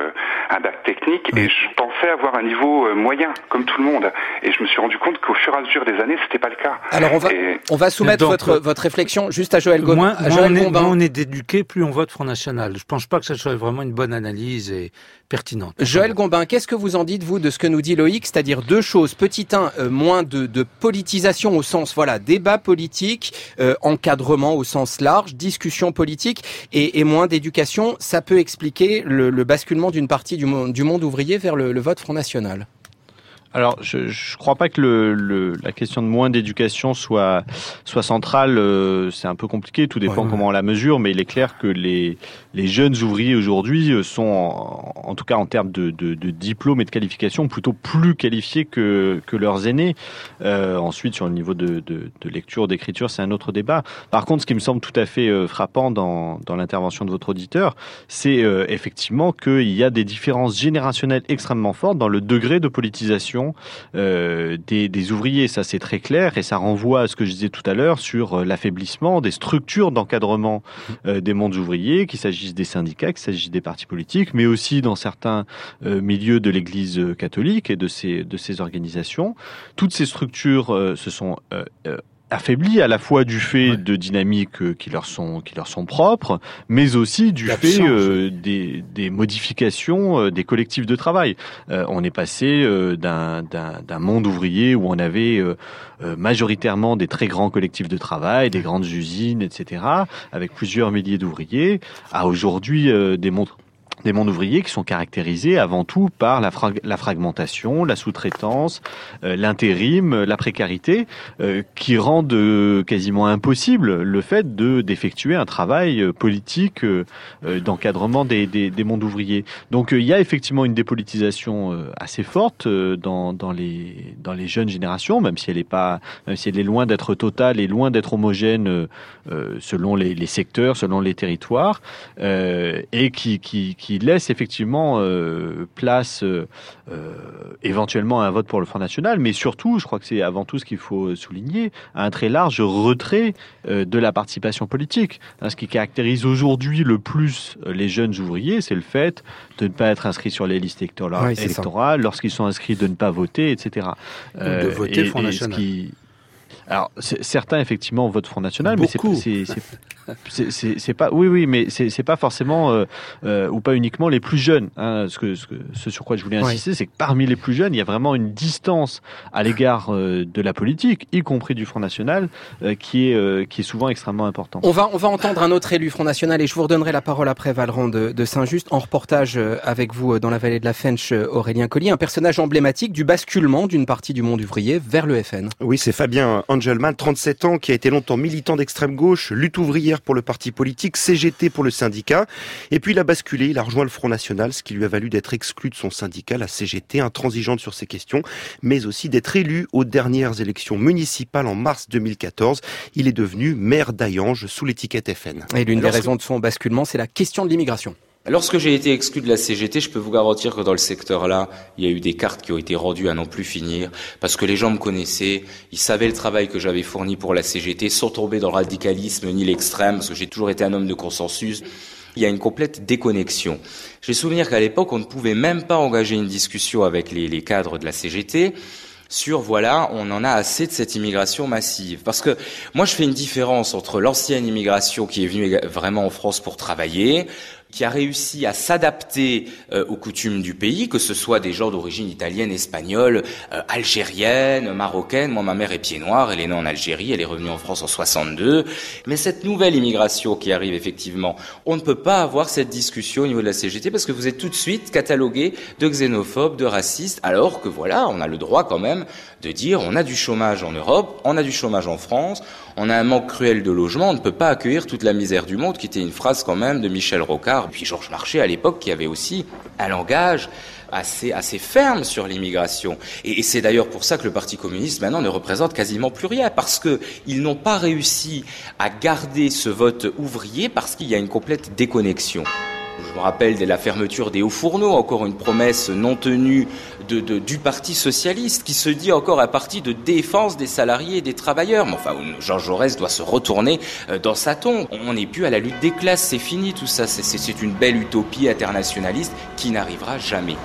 un bac technique et je pensais avoir un niveau euh, moyen, comme tout le monde. Et je me suis rendu compte qu'au fur et à mesure des années, c'était pas le cas. Alors on va, et... on va soumettre Donc, votre, votre réflexion juste à Joël Gombin. Moins, à moins, Joël on est, Gombin. moins on est d'éduqués, plus on vote Front National. Je pense pas que ça soit vraiment une bonne analyse et pertinente. Joël Gombin, qu'est-ce que vous en dites, vous, de ce que nous dit Loïc, c'est-à-dire deux choses. Petit un, euh, moins de, de politisation au sens, voilà, débat politique, euh, encadrement au sens large, discussion politique, et, et moins d'éducation. Ça peut expliquer le, le basculement d'une partie du monde, du monde ouvrier vers le, le vote Front National. Alors, je ne crois pas que le, le, la question de moins d'éducation soit, soit centrale. Euh, c'est un peu compliqué, tout dépend ouais, comment on la mesure, mais il est clair que les, les jeunes ouvriers aujourd'hui sont, en, en tout cas en termes de, de, de diplôme et de qualification, plutôt plus qualifiés que, que leurs aînés. Euh, ensuite, sur le niveau de, de, de lecture, d'écriture, c'est un autre débat. Par contre, ce qui me semble tout à fait euh, frappant dans, dans l'intervention de votre auditeur, c'est euh, effectivement qu'il y a des différences générationnelles extrêmement fortes dans le degré de politisation Euh, des, des ouvriers, ça c'est très clair et ça renvoie à ce que je disais tout à l'heure sur euh, l'affaiblissement des structures d'encadrement euh, des mondes ouvriers, qu'il s'agisse des syndicats, qu'il s'agisse des partis politiques, mais aussi dans certains euh, milieux de l'Église catholique et de ces, de ces organisations. Toutes ces structures euh, se sont euh, euh, affaiblis à la fois du fait ouais. de dynamiques qui leur sont qui leur sont propres, mais aussi du fait euh, des, des modifications euh, des collectifs de travail. Euh, on est passé euh, d'un, d'un, d'un monde ouvrier où on avait euh, euh, majoritairement des très grands collectifs de travail, des grandes usines, et cetera, avec plusieurs milliers d'ouvriers, à aujourd'hui euh, des mondes des mondes ouvriers qui sont caractérisés avant tout par la, fra- la fragmentation, la sous-traitance, euh, l'intérim, la précarité, euh, qui rendent euh, quasiment impossible le fait de d'effectuer un travail euh, politique euh, euh, d'encadrement des, des, des mondes ouvriers. Donc euh, il y a effectivement une dépolitisation euh, assez forte euh, dans, dans les dans les jeunes générations, même si elle est pas, même si elle est loin d'être totale et loin d'être homogène euh, selon les, les secteurs, selon les territoires, euh, et qui qui, qui laisse effectivement euh, place euh, euh, éventuellement à un vote pour le Front National, mais surtout, je crois que c'est avant tout ce qu'il faut souligner, à un très large retrait euh, de la participation politique. Hein, ce qui caractérise aujourd'hui le plus les jeunes ouvriers, c'est le fait de ne pas être inscrits sur les listes électorales, oui, électorales lorsqu'ils sont inscrits de ne pas voter, et cetera. Euh, de voter et, Front National. Qui... Alors, certains effectivement votent Front National, Beaucoup. mais c'est, c'est, c'est, c'est, c'est pas, oui, oui, mais c'est, c'est pas forcément euh, euh, ou pas uniquement les plus jeunes. Hein. Ce, que, ce, que, ce sur quoi je voulais insister, oui. c'est que parmi les plus jeunes, il y a vraiment une distance à l'égard euh, de la politique, y compris du Front National, euh, qui est euh, qui est souvent extrêmement important. On va on va entendre un autre élu Front National et je vous redonnerai la parole après, Valran de, de Saint-Just, en reportage avec vous dans la vallée de la Fensch, Aurélien Collier, un personnage emblématique du basculement d'une partie du monde ouvrier vers le F N. Oui, c'est Fabien Angelman, trente-sept ans, qui a été longtemps militant d'extrême gauche, lutte ouvrière pour le parti politique, C G T pour le syndicat. Et puis il a basculé, il a rejoint le Front National, ce qui lui a valu d'être exclu de son syndicat, la C G T, intransigeante sur ces questions, mais aussi d'être élu aux dernières élections municipales en mars deux mille quatorze. Il est devenu maire d'Hayange sous l'étiquette F N. Et l'une des raisons de son basculement, c'est la question de l'immigration. Lorsque j'ai été exclu de la C G T, je peux vous garantir que dans le secteur-là, il y a eu des cartes qui ont été rendues à n'en plus finir, parce que les gens me connaissaient, ils savaient le travail que j'avais fourni pour la C G T, sans tomber dans le radicalisme ni l'extrême, parce que j'ai toujours été un homme de consensus. Il y a une complète déconnexion. J'ai souvenir qu'à l'époque, on ne pouvait même pas engager une discussion avec les, les cadres de la C G T sur, voilà, on en a assez de cette immigration massive. Parce que moi, je fais une différence entre l'ancienne immigration qui est venue vraiment en France pour travailler, qui a réussi à s'adapter euh, aux coutumes du pays, que ce soit des gens d'origine italienne, espagnole, euh, algérienne, marocaine. Moi, ma mère est pied noir, elle est née en Algérie, elle est revenue en France en soixante-deux. Mais cette nouvelle immigration qui arrive effectivement, on ne peut pas avoir cette discussion au niveau de la C G T parce que vous êtes tout de suite catalogué de xénophobe, de raciste, alors que voilà, on a le droit quand même de dire on a du chômage en Europe, on a du chômage en France, on a un manque cruel de logement, on ne peut pas accueillir toute la misère du monde, qui était une phrase quand même de Michel Rocard, puis Georges Marchais à l'époque, qui avait aussi un langage assez assez ferme sur l'immigration. Et, et c'est d'ailleurs pour ça que le Parti communiste maintenant ne représente quasiment plus rien, parce que ils n'ont pas réussi à garder ce vote ouvrier parce qu'il y a une complète déconnexion. Je me rappelle de la fermeture des hauts fourneaux, encore une promesse non tenue de, de, du Parti socialiste, qui se dit encore un parti de défense des salariés et des travailleurs. Mais enfin, Georges Jaurès doit se retourner dans sa tombe. On n'est plus à la lutte des classes, c'est fini tout ça. C'est, c'est, c'est une belle utopie internationaliste qui n'arrivera jamais.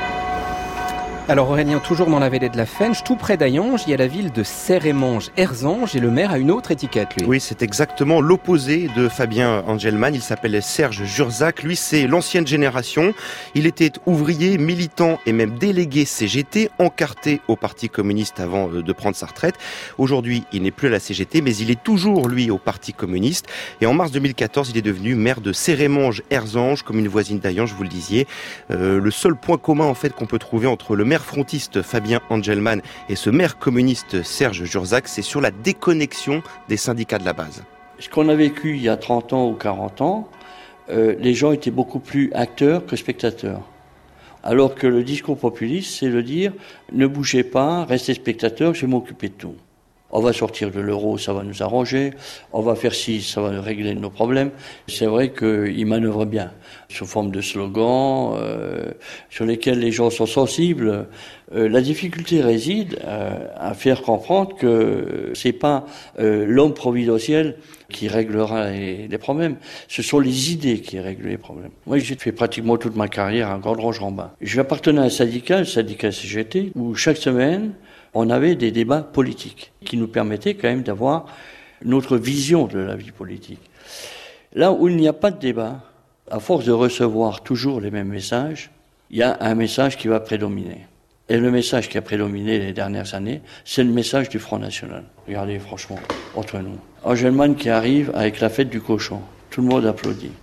Alors Aurélien, toujours dans la vallée de la Fensch, tout près d'Hayange, il y a la ville de Serremange-Erzange et le maire a une autre étiquette, lui. Oui, c'est exactement l'opposé de Fabien Angelman. Il s'appelle Serge Jurzac. Lui, c'est l'ancienne génération. Il était ouvrier, militant et même délégué C G T, encarté au Parti communiste avant de prendre sa retraite. Aujourd'hui, il n'est plus à la C G T, mais il est toujours, lui, au Parti communiste. Et en mars deux mille quatorze, il est devenu maire de Serremange-Erzange, commune voisine d'Hayange, vous le disiez. Euh, le seul point commun, en fait, qu'on peut trouver entre le maire frontiste Fabien Angelman et ce maire communiste Serge Jurzac, c'est sur la déconnexion des syndicats de la base. Ce qu'on a vécu il y a trente ans ou quarante ans, euh, les gens étaient beaucoup plus acteurs que spectateurs. Alors que le discours populiste, c'est de dire « ne bougez pas, restez spectateurs, je vais m'occuper de tout ». On va sortir de l'euro, ça va nous arranger. On va faire ci, ça va régler nos problèmes. C'est vrai qu'ils manœuvrent bien, sous forme de slogans, euh, sur lesquels les gens sont sensibles. Euh, la difficulté réside euh, à faire comprendre que c'est pas euh, l'homme providentiel qui réglera les, les problèmes. Ce sont les idées qui règlent les problèmes. Moi, j'ai fait pratiquement toute ma carrière à Gandrange-Rambin. J'appartenais à un syndicat, le syndicat C G T, où chaque semaine, on avait des débats politiques qui nous permettaient quand même d'avoir notre vision de la vie politique. Là où il n'y a pas de débat, à force de recevoir toujours les mêmes messages, il y a un message qui va prédominer. Et le message qui a prédominé les dernières années, c'est le message du Front National. Regardez, franchement, entre nous. Angelman qui arrive avec la fête du cochon. Tout le monde applaudit.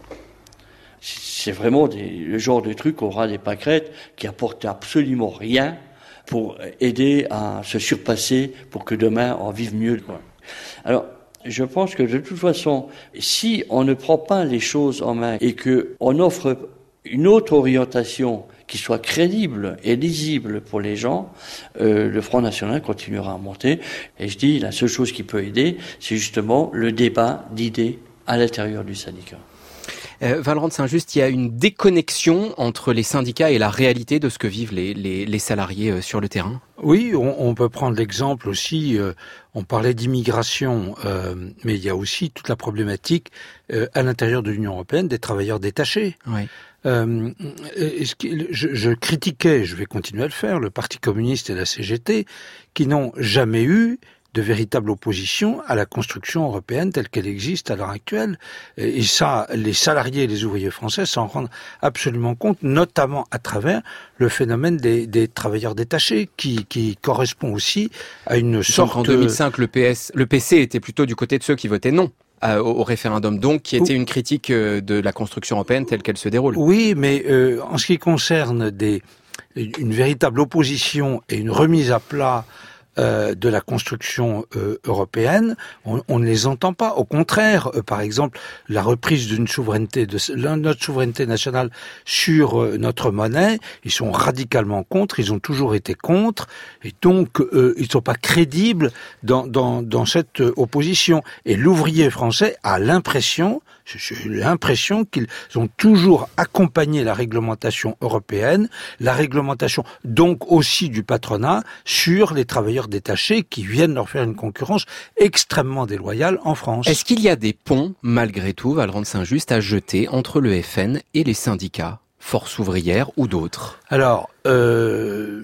C'est vraiment des, le genre de truc où on aura des pâquerettes qui apportent absolument rien pour aider à se surpasser, pour que demain on vive mieux, quoi. Alors, je pense que de toute façon, si on ne prend pas les choses en main et que on offre une autre orientation qui soit crédible et lisible pour les gens, euh, le Front National continuera à monter. Et je dis, la seule chose qui peut aider, c'est justement le débat d'idées à l'intérieur du syndicat. Euh, Vallerand de Saint-Just, il y a une déconnexion entre les syndicats et la réalité de ce que vivent les, les, les salariés euh, sur le terrain. Oui, on, on peut prendre l'exemple aussi, euh, on parlait d'immigration, euh, mais il y a aussi toute la problématique euh, à l'intérieur de l'Union européenne des travailleurs détachés. Oui. Euh, ce qui, je, je critiquais, je vais continuer à le faire, le Parti communiste et la C G T, qui n'ont jamais eu de véritable opposition à la construction européenne telle qu'elle existe à l'heure actuelle. Et ça, les salariés et les ouvriers français s'en rendent absolument compte, notamment à travers le phénomène des, des travailleurs détachés, qui, qui correspond aussi à une sorte... Donc en deux mille cinq, le P S, le P C était plutôt du côté de ceux qui votaient non. Euh, au, au référendum, donc, qui était une critique euh, de la construction européenne telle qu'elle se déroule. Oui, mais euh, en ce qui concerne des, une véritable opposition et une remise à plat Euh, de la construction euh, européenne, on, on ne les entend pas. Au contraire, euh, par exemple, la reprise d'une souveraineté, de notre souveraineté nationale sur euh, notre monnaie, ils sont radicalement contre, ils ont toujours été contre, et donc euh, ils ne sont pas crédibles dans, dans, dans cette euh, opposition. Et l'ouvrier français a l'impression, j'ai l'impression qu'ils ont toujours accompagné la réglementation européenne, la réglementation donc aussi du patronat sur les travailleurs détachés qui viennent leur faire une concurrence extrêmement déloyale en France. Est-ce qu'il y a des ponts, malgré tout, Vallerand de Saint-Just, à jeter entre le F N et les syndicats, Force ouvrière ou d'autres? Alors, euh,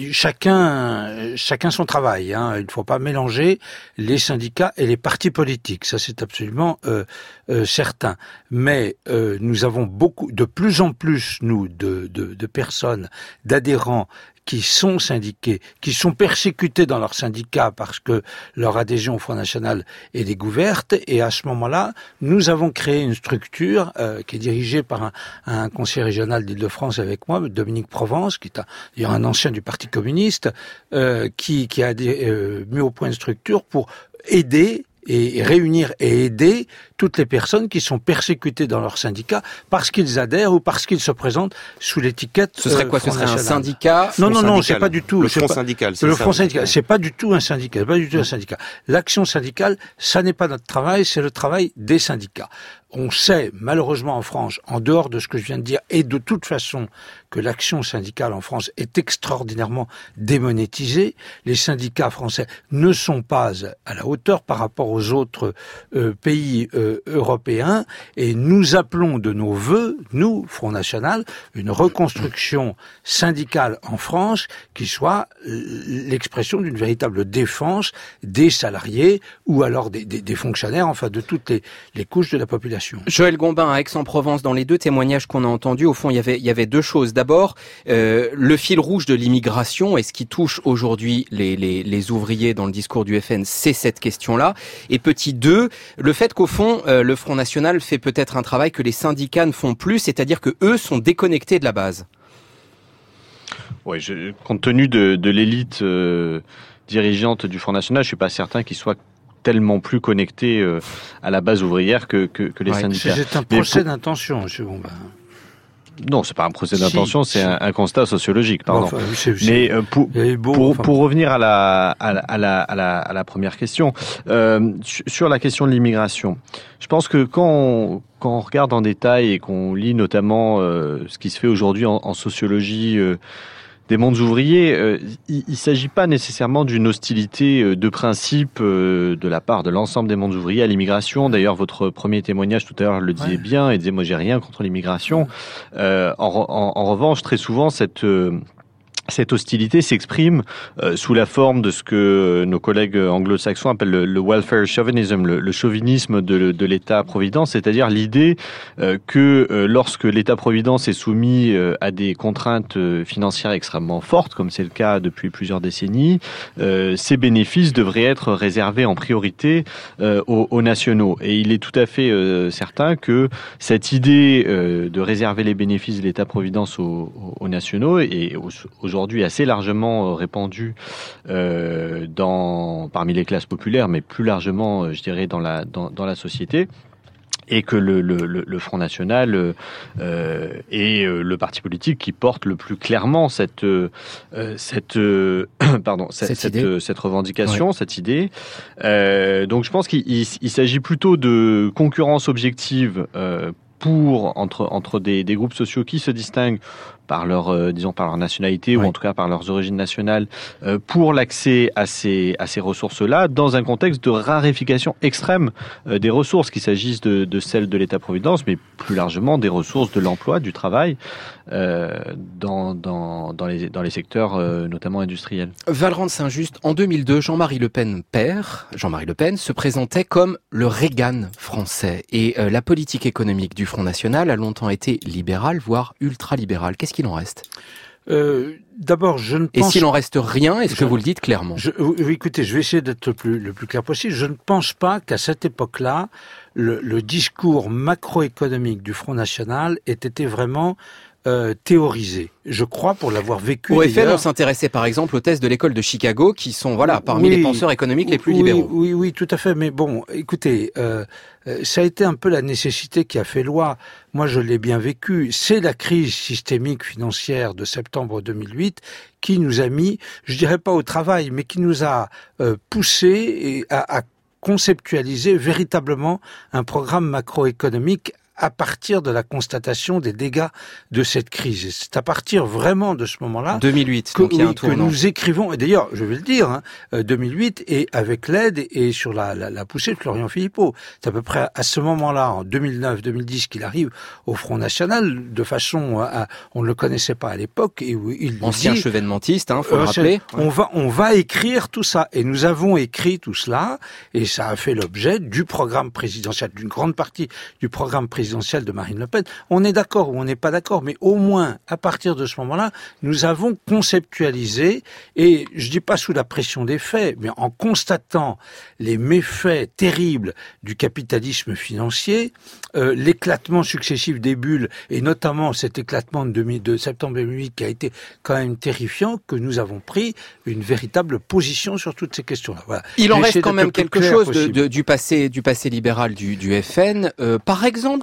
chacun, chacun son travail. Hein. Il ne faut pas mélanger les syndicats et les partis politiques. Ça, c'est absolument euh, euh, certain. Mais euh, nous avons beaucoup, de plus en plus, nous, de, de, de personnes, d'adhérents qui sont syndiqués, qui sont persécutés dans leur syndicat parce que leur adhésion au Front National est découverte. Et à ce moment-là, nous avons créé une structure euh, qui est dirigée par un, un conseiller régional d'Île-de-France avec moi, Dominique Provence, qui est un, un ancien du Parti communiste, euh, qui, qui a euh, mis au point une structure pour aider et réunir et aider toutes les personnes qui sont persécutées dans leur syndicat parce qu'ils adhèrent ou parce qu'ils se présentent sous l'étiquette. Ce serait quoi? Euh, Ce serait national. un syndicat? Non, non, non, syndical. c'est pas du tout. Le front pas, syndical. C'est le ça. front syndical. C'est pas du tout un syndicat. C'est pas du tout un syndicat. L'action syndicale, ça n'est pas notre travail, c'est le travail des syndicats. on sait, malheureusement en France, en dehors de ce que je viens de dire, et de toute façon que l'action syndicale en France est extraordinairement démonétisée. Les syndicats français ne sont pas à la hauteur par rapport aux autres euh, pays euh, européens, et nous appelons de nos vœux, nous, Front National, une reconstruction syndicale en France qui soit l'expression d'une véritable défense des salariés ou alors des, des, des fonctionnaires, enfin de toutes les, les couches de la population. Joël Gombin, à Aix-en-Provence, dans les deux témoignages qu'on a entendus, au fond, il y avait, il y avait deux choses. D'abord, euh, le fil rouge de l'immigration, et ce qui touche aujourd'hui les, les, les ouvriers dans le discours du F N, c'est cette question-là. Et petit deux, le fait qu'au fond, euh, le Front National fait peut-être un travail que les syndicats ne font plus, c'est-à-dire que eux sont déconnectés de la base. Oui, je, compte tenu de, de l'élite euh, dirigeante du Front National, je suis pas certain qu'ils soient tellement plus connectés euh, à la base ouvrière que, que, que les ouais, syndicats. C'est un procès pour... d'intention, monsieur Gombin. Non, c'est pas un procès d'intention, si, c'est si. Un, un constat sociologique, pardon. Enfin, c'est, c'est, Mais euh, pour, beau, pour, enfin... pour revenir à la, à la, à la, à la, à la première question, euh, sur la question de l'immigration, je pense que quand on, quand on regarde en détail et qu'on lit notamment euh, ce qui se fait aujourd'hui en, en sociologie euh, des mondes ouvriers, euh, il ne s'agit pas nécessairement d'une hostilité de principe euh, de la part de l'ensemble des mondes ouvriers à l'immigration. D'ailleurs, votre premier témoignage tout à l'heure le disait ouais. bien et disait « moi, j'ai rien contre l'immigration euh, ». En, en, en revanche, très souvent, cette... Euh, Cette hostilité s'exprime euh, sous la forme de ce que nos collègues anglo-saxons appellent le, le welfare chauvinism, le, le chauvinisme de, de l'État-providence, c'est-à-dire l'idée euh, que euh, lorsque l'État-providence est soumis euh, à des contraintes euh, financières extrêmement fortes, comme c'est le cas depuis plusieurs décennies, euh, ces bénéfices devraient être réservés en priorité euh, aux, aux nationaux. Et il est tout à fait euh, certain que cette idée euh, de réserver les bénéfices de l'État-providence aux, aux nationaux et aux, aux aujourd'hui assez largement répandu euh, dans, parmi les classes populaires, mais plus largement, je dirais, dans la, dans, dans la société. Et que le, le, le Front National euh, est le parti politique qui porte le plus clairement cette, euh, cette, euh, pardon, cette, cette, cette, cette revendication, ouais. cette idée. Euh, donc je pense qu'il il, il s'agit plutôt de concurrence objective euh, pour entre entre des, des groupes sociaux qui se distinguent par leur, euh, disons, par leur nationalité ouais. ou en tout cas par leurs origines nationales, euh, pour l'accès à ces, à ces ressources-là, dans un contexte de raréfication extrême euh, des ressources, qu'il s'agisse de, de celles de l'État-providence, mais plus largement des ressources de l'emploi, du travail, euh, dans, dans, dans, les, dans les secteurs euh, notamment industriels. Valrand de Saint-Just, en deux mille deux, Jean-Marie Le Pen père, Jean-Marie Le Pen, se présentait comme le Reagan français. Et euh, la politique économique du Front National a longtemps été libérale, voire ultralibérale. Qu'est-ce qu'il en reste ? Euh, d'abord, je ne pense... Et s'il en reste rien, est-ce je, que vous le dites clairement ? je, oui, écoutez, je vais essayer d'être le plus, le plus clair possible. Je ne pense pas qu'à cette époque-là, le, le discours macroéconomique du Front National ait été vraiment euh, théorisé. Je crois, pour l'avoir vécu. Au F N, on s'intéressait par exemple aux thèses de l'école de Chicago, qui sont voilà parmi oui, les penseurs économiques les plus oui, libéraux. Oui, oui, tout à fait. Mais bon, écoutez, euh, ça a été un peu la nécessité qui a fait loi. Moi, je l'ai bien vécu. C'est la crise systémique financière de septembre deux mille huit qui nous a mis, je dirais pas au travail, mais qui nous a euh, poussé à, à conceptualiser véritablement un programme macroéconomique à partir de la constatation des dégâts de cette crise. Et c'est à partir vraiment de ce moment-là deux mille huit, que, donc il y a un oui, que tournant. nous écrivons, et d'ailleurs, je vais le dire, hein, deux mille huit, et avec l'aide et sur la, la, la poussée de Florian Philippot. C'est à peu près à ce moment-là, en deux mille neuf deux mille dix, qu'il arrive au Front National, de façon, à, on ne le connaissait pas à l'époque, et où il ancien dit, chevènementiste, hein, faut euh, le rappeler. On va, on va écrire tout ça, et nous avons écrit tout cela, et ça a fait l'objet du programme présidentiel, d'une grande partie du programme présidentiel de Marine Le Pen. On est d'accord ou on n'est pas d'accord, mais au moins, à partir de ce moment-là, nous avons conceptualisé, et je dis pas sous la pression des faits, mais en constatant les méfaits terribles du capitalisme financier, euh, l'éclatement successif des bulles, et notamment cet éclatement de, de septembre deux mille huit qui a été quand même terrifiant, que nous avons pris une véritable position sur toutes ces questions-là. Voilà. Il en reste quand même quelque chose de, de, du passé, du passé libéral du, du F N. Euh, par exemple,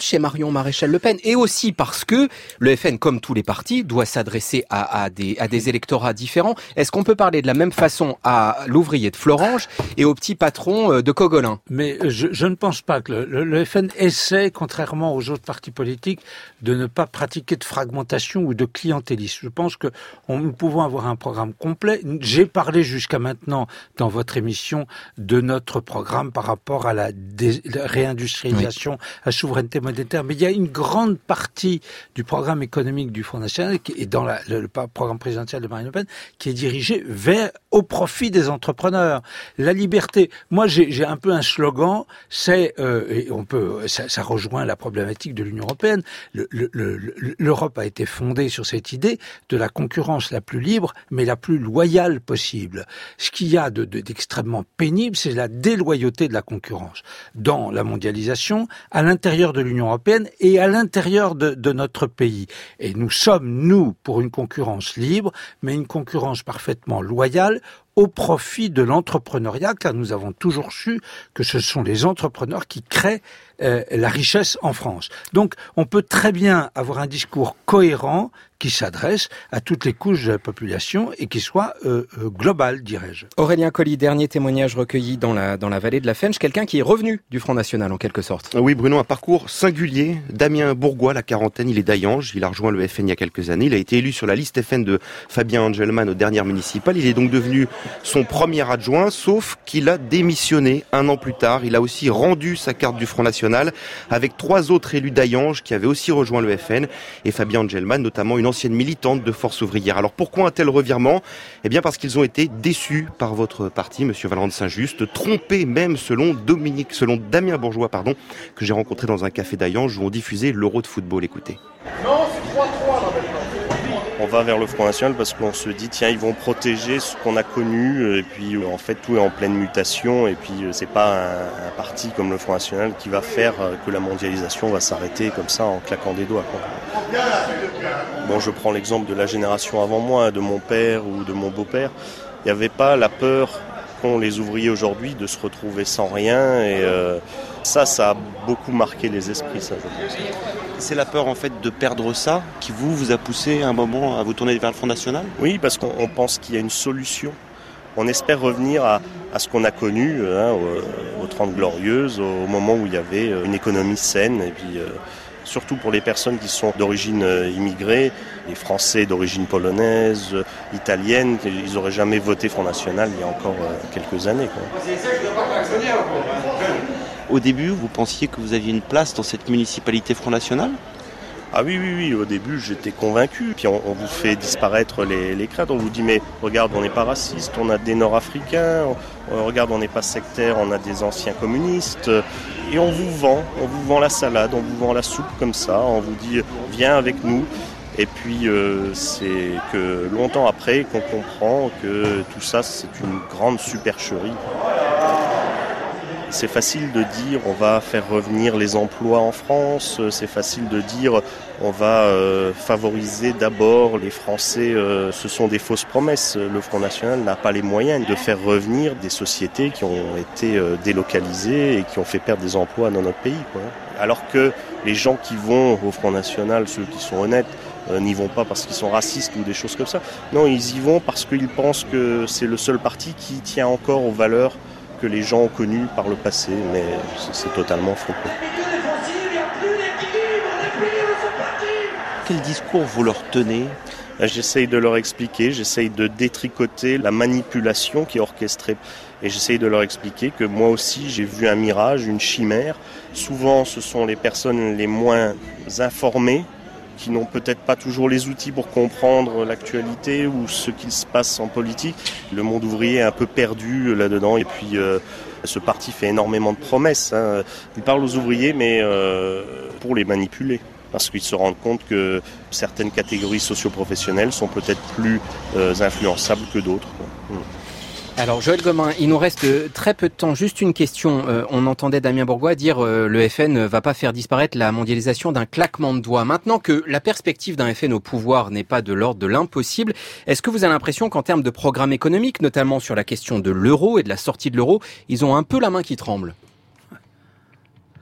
chez Marion Maréchal Le Pen, et aussi parce que le F N, comme tous les partis, doit s'adresser à, à, des, à des électorats différents. Est-ce qu'on peut parler de la même façon à l'ouvrier de Florange et au petit patron de Cogolin? Mais je, je ne pense pas que le, le, le F N essaie, contrairement aux autres partis politiques, de ne pas pratiquer de fragmentation ou de clientélisme. Je pense que on, nous pouvons avoir un programme complet. J'ai parlé jusqu'à maintenant dans votre émission de notre programme par rapport à la, dé, la réindustrialisation, oui. à la souveraineté monétaire, mais il y a une grande partie du programme économique du Front National qui est dans la, le, le programme présidentiel de Marine Le Pen qui est dirigé vers au profit des entrepreneurs. La liberté. Moi, j'ai, j'ai un peu un slogan. C'est euh, et on peut ça, ça rejoint la problématique de l'Union européenne. Le, le, le, L'Europe a été fondée sur cette idée de la concurrence la plus libre, mais la plus loyale possible. Ce qu'il y a de, de, d'extrêmement pénible, c'est la déloyauté de la concurrence dans la mondialisation, à l'intérieur de l'Union européenne et à l'intérieur de, de notre pays. Et nous sommes, nous, pour une concurrence libre, mais une concurrence parfaitement loyale, au profit de l'entrepreneuriat, car nous avons toujours su que ce sont les entrepreneurs qui créent euh, la richesse en France. Donc, on peut très bien avoir un discours cohérent qui s'adresse à toutes les couches de la population et qui soit euh, euh, global, dirais-je. Aurélien Colli, dernier témoignage recueilli dans la, dans la vallée de la Fensch, quelqu'un qui est revenu du Front National en quelque sorte. Oui Bruno, un parcours singulier. Damien Bourgois, la quarantaine, il est d'Ayange, il a rejoint le F N il y a quelques années, il a été élu sur la liste F N de Fabien Angelman aux dernières municipales, il est donc devenu son premier adjoint, sauf qu'il a démissionné un an plus tard, il a aussi rendu sa carte du Front National avec trois autres élus d'Ayange qui avaient aussi rejoint le F N et Fabien Angelman, notamment une ancienne militante de Force ouvrière. Alors pourquoi un tel revirement? Eh bien parce qu'ils ont été déçus par votre parti, monsieur Valorant de Saint-Just, trompés même selon Dominique, selon Damien Bourgois, pardon, que j'ai rencontré dans un café d'Ayange où on diffusait l'Euro de football. Écoutez. Non, c'est trois trois là maintenant. On va vers le Front National parce qu'on se dit tiens, ils vont protéger ce qu'on a connu et puis en fait tout est en pleine mutation et puis c'est pas un, un parti comme le Front National qui va faire que la mondialisation va s'arrêter comme ça en claquant des doigts, quoi. Bon, je prends l'exemple de la génération avant moi, de mon père ou de mon beau-père. Il n'y avait pas la peur qu'ont les ouvriers aujourd'hui de se retrouver sans rien et euh, ça, ça a beaucoup marqué les esprits, ça, je pense. C'est la peur en fait de perdre ça qui vous, vous a poussé à un moment à vous tourner vers le Front National? Oui, parce qu'on pense qu'il y a une solution. On espère revenir à, à ce qu'on a connu hein, aux, aux Trente Glorieuses, au moment où il y avait une économie saine et puis... Euh, surtout pour les personnes qui sont d'origine immigrée, les Français d'origine polonaise, italienne, ils n'auraient jamais voté Front National il y a encore quelques années, quoi. Au début, vous pensiez que vous aviez une place dans cette municipalité Front National ? Ah oui, oui, oui, au début j'étais convaincu. Puis on, on vous fait disparaître les, les craintes. On vous dit mais regarde, on n'est pas raciste, on a des Nord-Africains, on, regarde, on n'est pas sectaire, on a des anciens communistes. Et on vous vend, on vous vend la salade, on vous vend la soupe comme ça, on vous dit viens avec nous. Et puis euh, c'est que longtemps après qu'on comprend que tout ça c'est une grande supercherie. C'est facile de dire on va faire revenir les emplois en France, c'est facile de dire on va euh, favoriser d'abord les Français, euh, ce sont des fausses promesses. Le Front National n'a pas les moyens de faire revenir des sociétés qui ont été euh, délocalisées et qui ont fait perdre des emplois dans notre pays, quoi. Alors que les gens qui vont au Front National, ceux qui sont honnêtes, euh, n'y vont pas parce qu'ils sont racistes ou des choses comme ça. Non, ils y vont parce qu'ils pensent que c'est le seul parti qui tient encore aux valeurs que les gens ont connues par le passé, mais c'est, c'est totalement faux. Quel discours vous leur tenez ? J'essaye de leur expliquer, j'essaye de détricoter la manipulation qui est orchestrée. Et j'essaye de leur expliquer que moi aussi j'ai vu un mirage, une chimère. Souvent ce sont les personnes les moins informées qui n'ont peut-être pas toujours les outils pour comprendre l'actualité ou ce qui se passe en politique. Le monde ouvrier est un peu perdu là-dedans et puis euh, ce parti fait énormément de promesses, hein. Il parle aux ouvriers mais euh, pour les manipuler. Parce qu'ils se rendent compte que certaines catégories socio-professionnelles sont peut-être plus euh, influençables que d'autres, quoi. Mmh. Alors Joël Gomin, il nous reste très peu de temps. Juste une question. Euh, on entendait Damien Bourgois dire euh, le F N ne va pas faire disparaître la mondialisation d'un claquement de doigts. Maintenant que la perspective d'un F N au pouvoir n'est pas de l'ordre de l'impossible, est-ce que vous avez l'impression qu'en termes de programme économique, notamment sur la question de l'euro et de la sortie de l'euro, ils ont un peu la main qui tremble ?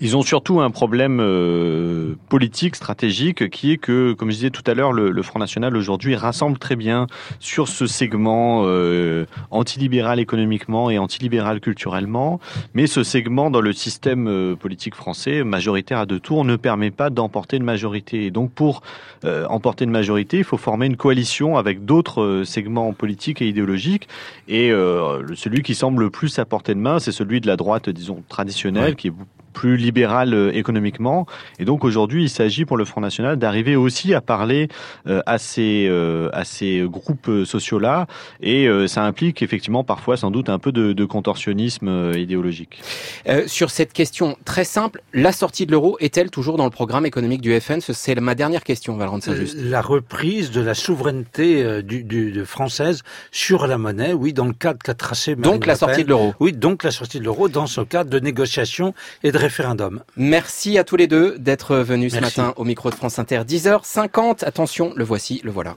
Ils ont surtout un problème euh, politique, stratégique, qui est que, comme je disais tout à l'heure, le, le Front National aujourd'hui rassemble très bien sur ce segment euh, antilibéral économiquement et antilibéral culturellement, mais ce segment dans le système euh, politique français, majoritaire à deux tours, ne permet pas d'emporter une majorité. Et donc pour euh, emporter une majorité, il faut former une coalition avec d'autres euh, segments politiques et idéologiques, et euh, celui qui semble le plus à portée de main, c'est celui de la droite, disons, traditionnelle, ouais. qui est plus libéral euh, économiquement. Et donc aujourd'hui, il s'agit pour le Front National d'arriver aussi à parler euh, à ces euh, à ces groupes sociaux-là. Et euh, ça implique effectivement parfois sans doute un peu de, de contorsionnisme euh, idéologique. Euh, sur cette question très simple, la sortie de l'euro est-elle toujours dans le programme économique du F N ? C'est ma dernière question, Valrand de Saint-Just. La reprise de la souveraineté euh, du, du, de française sur la monnaie, oui, dans le cadre qu'a tracé Marine Donc la Le Pen. sortie de l'euro. Oui, donc la sortie de l'euro dans ce cadre de négociation et de référendum. Merci à tous les deux d'être venus Merci. ce matin au micro de France Inter. dix heures cinquante, attention, le voici, le voilà.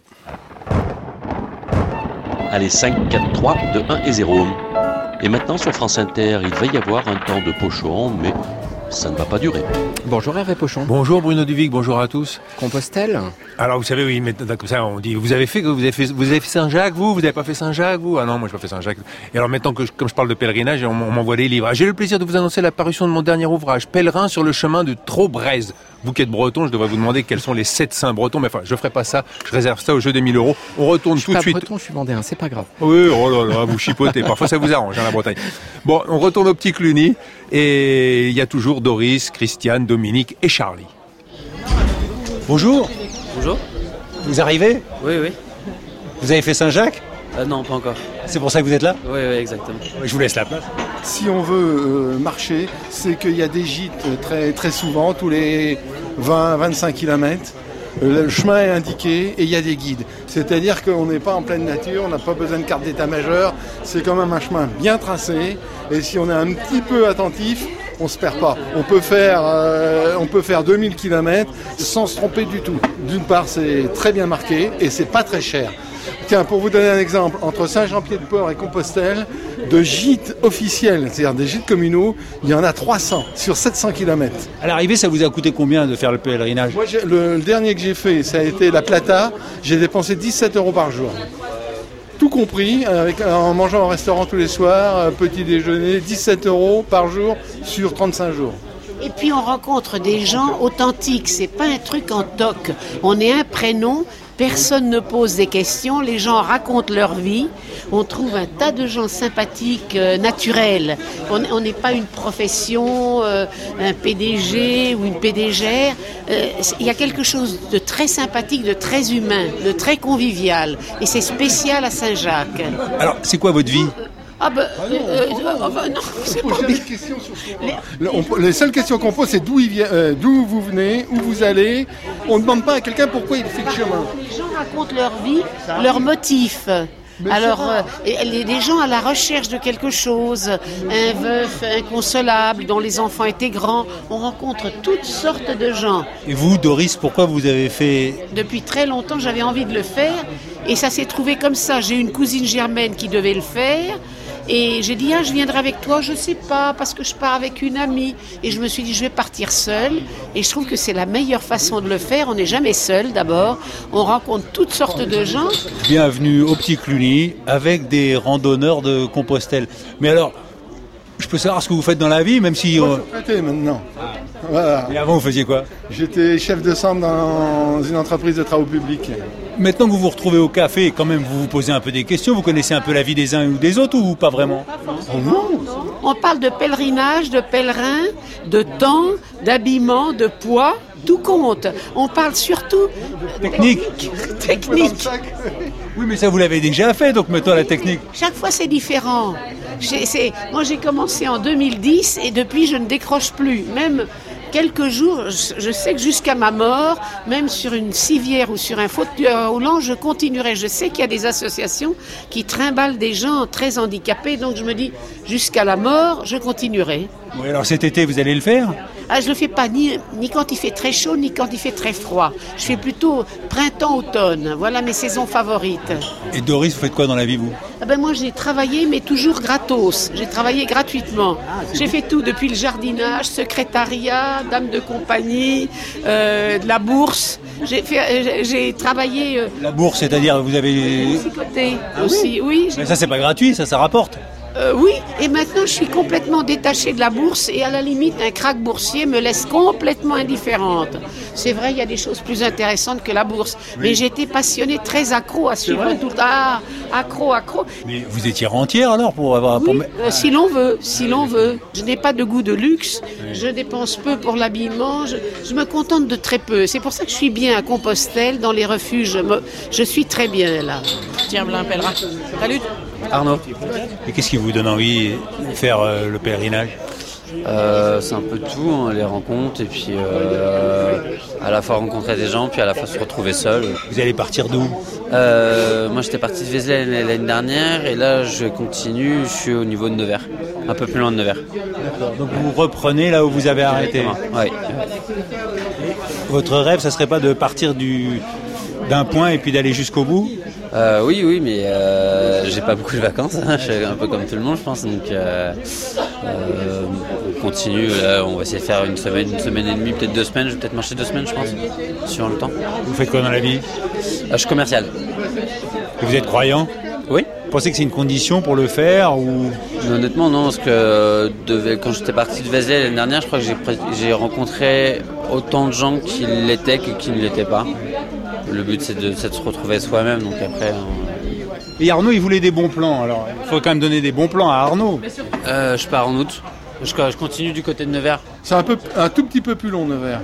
Allez, cinq, quatre, trois, deux, un et zéro. Et maintenant sur France Inter, il va y avoir un temps de pochon, mais ça ne va pas durer. Bonjour Hervé Pochon. Bonjour Bruno Duvic, bonjour à tous. Compostelle. Alors vous savez, oui, mais comme ça on dit, vous avez fait, vous avez fait, vous avez fait Saint-Jacques, vous, vous n'avez pas fait Saint-Jacques, vous? Ah non, moi je n'ai pas fait Saint-Jacques. Et alors maintenant que, je, comme je parle de pèlerinage, on, on m'envoie des livres. Ah, j'ai le plaisir de vous annoncer la parution de mon dernier ouvrage, Pèlerin sur le chemin de Trobrez. Vous qui êtes breton, je devrais vous demander quels sont les sept saints bretons, mais enfin, je ferai pas ça, je réserve ça au jeu des mille euros. On retourne tout de suite. Je suis pas breton, je suis vendéen, c'est pas grave. Oui, oh là là, vous chipotez, parfois ça vous arrange, hein, la Bretagne. Bon, on retourne au Petit Cluny, et il y a toujours Doris, Christiane, Dominique et Charlie. Bonjour. Bonjour. Vous arrivez? Oui, oui. Vous avez fait Saint-Jacques? euh, Non, pas encore. C'est pour ça que vous êtes là? Oui, oui, exactement. Je vous laisse la place. Si on veut euh, marcher, c'est qu'il y a des gîtes très, très souvent, tous les vingt à vingt-cinq kilomètres. Euh, le chemin est indiqué et il y a des guides. C'est-à-dire qu'on n'est pas en pleine nature, on n'a pas besoin de carte d'état-major. C'est quand même un chemin bien tracé. Et si on est un petit peu attentif, on se perd pas. On peut faire, euh, on peut faire deux mille kilomètres sans se tromper du tout. D'une part, c'est très bien marqué et c'est pas très cher. Tiens, pour vous donner un exemple, entre Saint-Jean-Pied-de-Port et Compostelle, de gîtes officiels, c'est-à-dire des gîtes communaux, il y en a trois cents sur sept cents kilomètres. À l'arrivée, ça vous a coûté combien de faire le pèlerinage? Moi, le, le dernier que j'ai fait, ça a été la Plata. J'ai dépensé dix-sept euros par jour. Tout compris, avec, en mangeant au restaurant tous les soirs, petit déjeuner, dix-sept euros par jour sur trente-cinq jours. Et puis on rencontre des gens authentiques, c'est pas un truc en toc. On est un prénom, personne ne pose des questions, les gens racontent leur vie. On trouve un tas de gens sympathiques, euh, naturels. On n'est pas une profession, euh, un P D G ou une P D G R. Euh, il y a quelque chose de très sympathique, de très humain, de très convivial. Et c'est spécial à Saint-Jacques. Alors, c'est quoi votre vie? Ah ben, euh, euh, euh, euh, non, c'est pas bien. Les... On, les seules questions qu'on pose, c'est d'où, il vient, euh, d'où vous venez, où vous allez. On ne demande pas à quelqu'un pourquoi il fait le chemin. Les gens racontent leur vie, leurs motifs. Mais alors, euh, les, les gens à la recherche de quelque chose, un veuf inconsolable dont les enfants étaient grands, on rencontre toutes sortes de gens. Et vous, Doris, pourquoi vous avez fait... Depuis très longtemps, j'avais envie de le faire et ça s'est trouvé comme ça. J'ai une cousine germaine qui devait le faire. Et j'ai dit, ah, je viendrai avec toi, je sais pas, parce que je pars avec une amie. Et je me suis dit, je vais partir seule. Et je trouve que c'est la meilleure façon de le faire. On n'est jamais seul, d'abord. On rencontre toutes sortes de gens. Bienvenue au Petit Cluny, avec des randonneurs de Compostelle. Mais alors, je peux savoir ce que vous faites dans la vie, même si... Moi, je suis prêté maintenant. Voilà. Et avant, vous faisiez quoi? J'étais chef de centre dans une entreprise de travaux publics. Maintenant que vous vous retrouvez au café, quand même, vous vous posez un peu des questions. Vous connaissez un peu la vie des uns ou des autres, ou pas vraiment? Oh non. On parle de pèlerinage, de pèlerin, de temps, d'habillement, de poids. Tout compte. On parle surtout... Technique. Technique. Oui, mais ça, vous l'avez déjà fait, donc mettons la technique. Chaque fois, c'est différent. J'ai, c'est, moi, j'ai commencé en deux mille dix et depuis, je ne décroche plus. Même quelques jours, je sais que jusqu'à ma mort, même sur une civière ou sur un fauteuil roulant, je continuerai. Je sais qu'il y a des associations qui trimballent des gens très handicapés, donc je me dis, jusqu'à la mort, je continuerai. Oui, alors cet été, vous allez le faire? Ah, je le fais pas ni, ni quand il fait très chaud, ni quand il fait très froid. Je fais plutôt printemps-automne. Voilà mes saisons favorites. Et Doris, vous faites quoi dans la vie, vous? Ah ben moi j'ai travaillé, mais toujours gratos. J'ai travaillé gratuitement. J'ai fait tout, depuis le jardinage, secrétariat, dame de compagnie, euh, de la bourse. J'ai, fait, j'ai travaillé... Euh, la bourse, c'est-à-dire vous avez... Côté aussi, oui. Mais ça c'est pas gratuit, ça, ça rapporte. Euh, oui, et maintenant je suis complètement détachée de la bourse et à la limite un krach boursier me laisse complètement indifférente. C'est vrai, il y a des choses plus intéressantes que la bourse, oui. Mais j'étais passionnée, très accro à suivre tout le temps, ah, accro, accro. Mais vous étiez rentière alors pour avoir... Oui, pour... euh, si l'on veut, si l'on veut. Je n'ai pas de goût de luxe, oui. Je dépense peu pour l'habillement, je, je me contente de très peu. C'est pour ça que je suis bien à Compostelle, dans les refuges, je, me, je suis très bien là. Tiens, Blin Pèlerin, salut. Arnaud. Et qu'est-ce qui vous donne envie de faire euh, le pèlerinage ? euh, C'est un peu tout, hein, les rencontres, et puis euh, à la fois rencontrer des gens, puis à la fois se retrouver seul. Vous allez partir d'où ? euh, Moi j'étais parti de Vézelay l'année dernière, et là je continue, je suis au niveau de Nevers, un peu plus loin de Nevers. D'accord, donc vous reprenez là où vous avez arrêté ? Oui. Votre rêve, ça serait pas de partir du... d'un point et puis d'aller jusqu'au bout ? euh, Oui, oui, mais euh, j'ai pas beaucoup de vacances. Hein, je suis un peu comme tout le monde, je pense. Donc, euh, euh, on continue. Là, on va essayer de faire une semaine, une semaine et demie, peut-être deux semaines. Je vais peut-être marcher deux semaines, je pense, suivant le temps. Vous faites quoi dans la vie ? euh, Je suis commercial. Et vous êtes croyant ? Oui. Vous pensez que c'est une condition pour le faire ou... Honnêtement, non, parce que de, quand j'étais parti de Vézelay l'année dernière, je crois que j'ai, j'ai rencontré autant de gens qui l'étaient que qui ne l'étaient pas. Le but, c'est de, c'est de se retrouver soi-même, donc après... On... Et Arnaud, il voulait des bons plans, alors il faut quand même donner des bons plans à Arnaud. Euh, je pars en août. Je, je continue du côté de Nevers. C'est un, peu, un tout petit peu plus long, Nevers.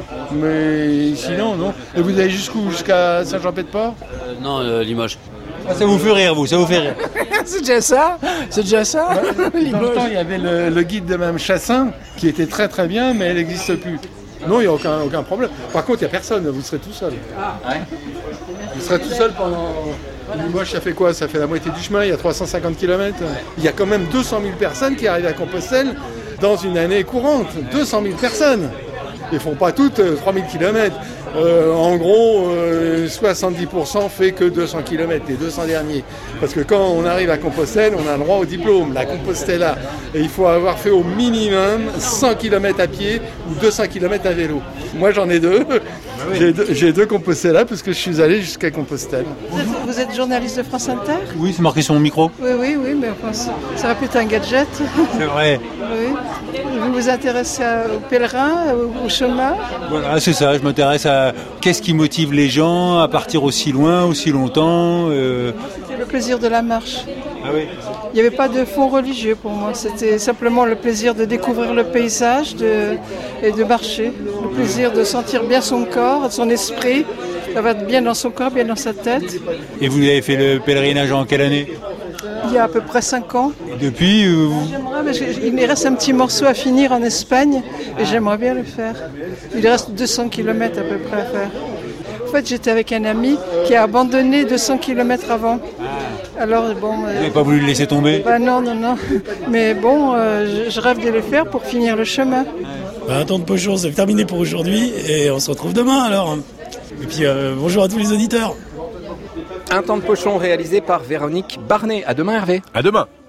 Mais sinon, non. Et vous allez jusqu'où ? Jusqu'à Saint-Jean-Pied-de-Port ? euh, Non, euh, Limoges. Ah, ça vous fait rire, vous, ça vous fait rire. C'est déjà ça, c'est déjà ça. Dans le temps, il y avait le, le guide de Mme Chassin, qui était très très bien, mais elle n'existe plus. Non, il n'y a aucun, aucun problème. Par contre, il n'y a personne, vous serez tout seul. Ouais. Vous serez tout seul pendant... Limoges, ça fait quoi ? Ça fait la moitié du chemin, il y a trois cent cinquante kilomètres. Il y a quand même deux cent mille personnes qui arrivent à Compostelle dans une année courante. deux cent mille personnes. Ils ne font pas toutes euh, trois mille kilomètres. Euh, en gros, euh, soixante-dix pour cent fait que deux cents kilomètres, les deux cents derniers. Parce que quand on arrive à Compostelle, on a le droit au diplôme, la Compostela. Et il faut avoir fait au minimum cent kilomètres à pied ou deux cents kilomètres à vélo. Moi, j'en ai deux. J'ai deux, j'ai deux Compostela parce que je suis allé jusqu'à Compostelle. Vous êtes, vous êtes journaliste de France Inter ? Oui, c'est marqué sur mon micro. Oui, oui, oui, mais enfin, ça va plus être un gadget. C'est vrai. Oui. Vous vous intéressez aux pèlerins, au chemin ? Voilà, c'est ça. Je m'intéresse à qu'est-ce qui motive les gens à partir aussi loin, aussi longtemps. Euh... C'était le plaisir de la marche. Ah oui. Il n'y avait pas de fond religieux pour moi. C'était simplement le plaisir de découvrir le paysage de... et de marcher. Le plaisir de sentir bien son corps, son esprit. Ça va bien dans son corps, bien dans sa tête. Et vous avez fait le pèlerinage en quelle année ? Il y a à peu près cinq ans. Et depuis euh, vous... J'aimerais, mais il me reste un petit morceau à finir en Espagne et j'aimerais bien le faire. Il reste deux cents kilomètres à peu près à faire. En fait, j'étais avec un ami qui a abandonné deux cents kilomètres avant. Alors, bon... Vous n'avez euh, pas voulu le laisser tomber ? Bah non, non, non. Mais bon, euh, je, je rêve de le faire pour finir le chemin. Bah, un temps de pochon, c'est terminé pour aujourd'hui et on se retrouve demain alors. Et puis, euh, bonjour à tous les auditeurs. Un temps de pochon réalisé par Véronique Barnet. À demain, Hervé. À demain.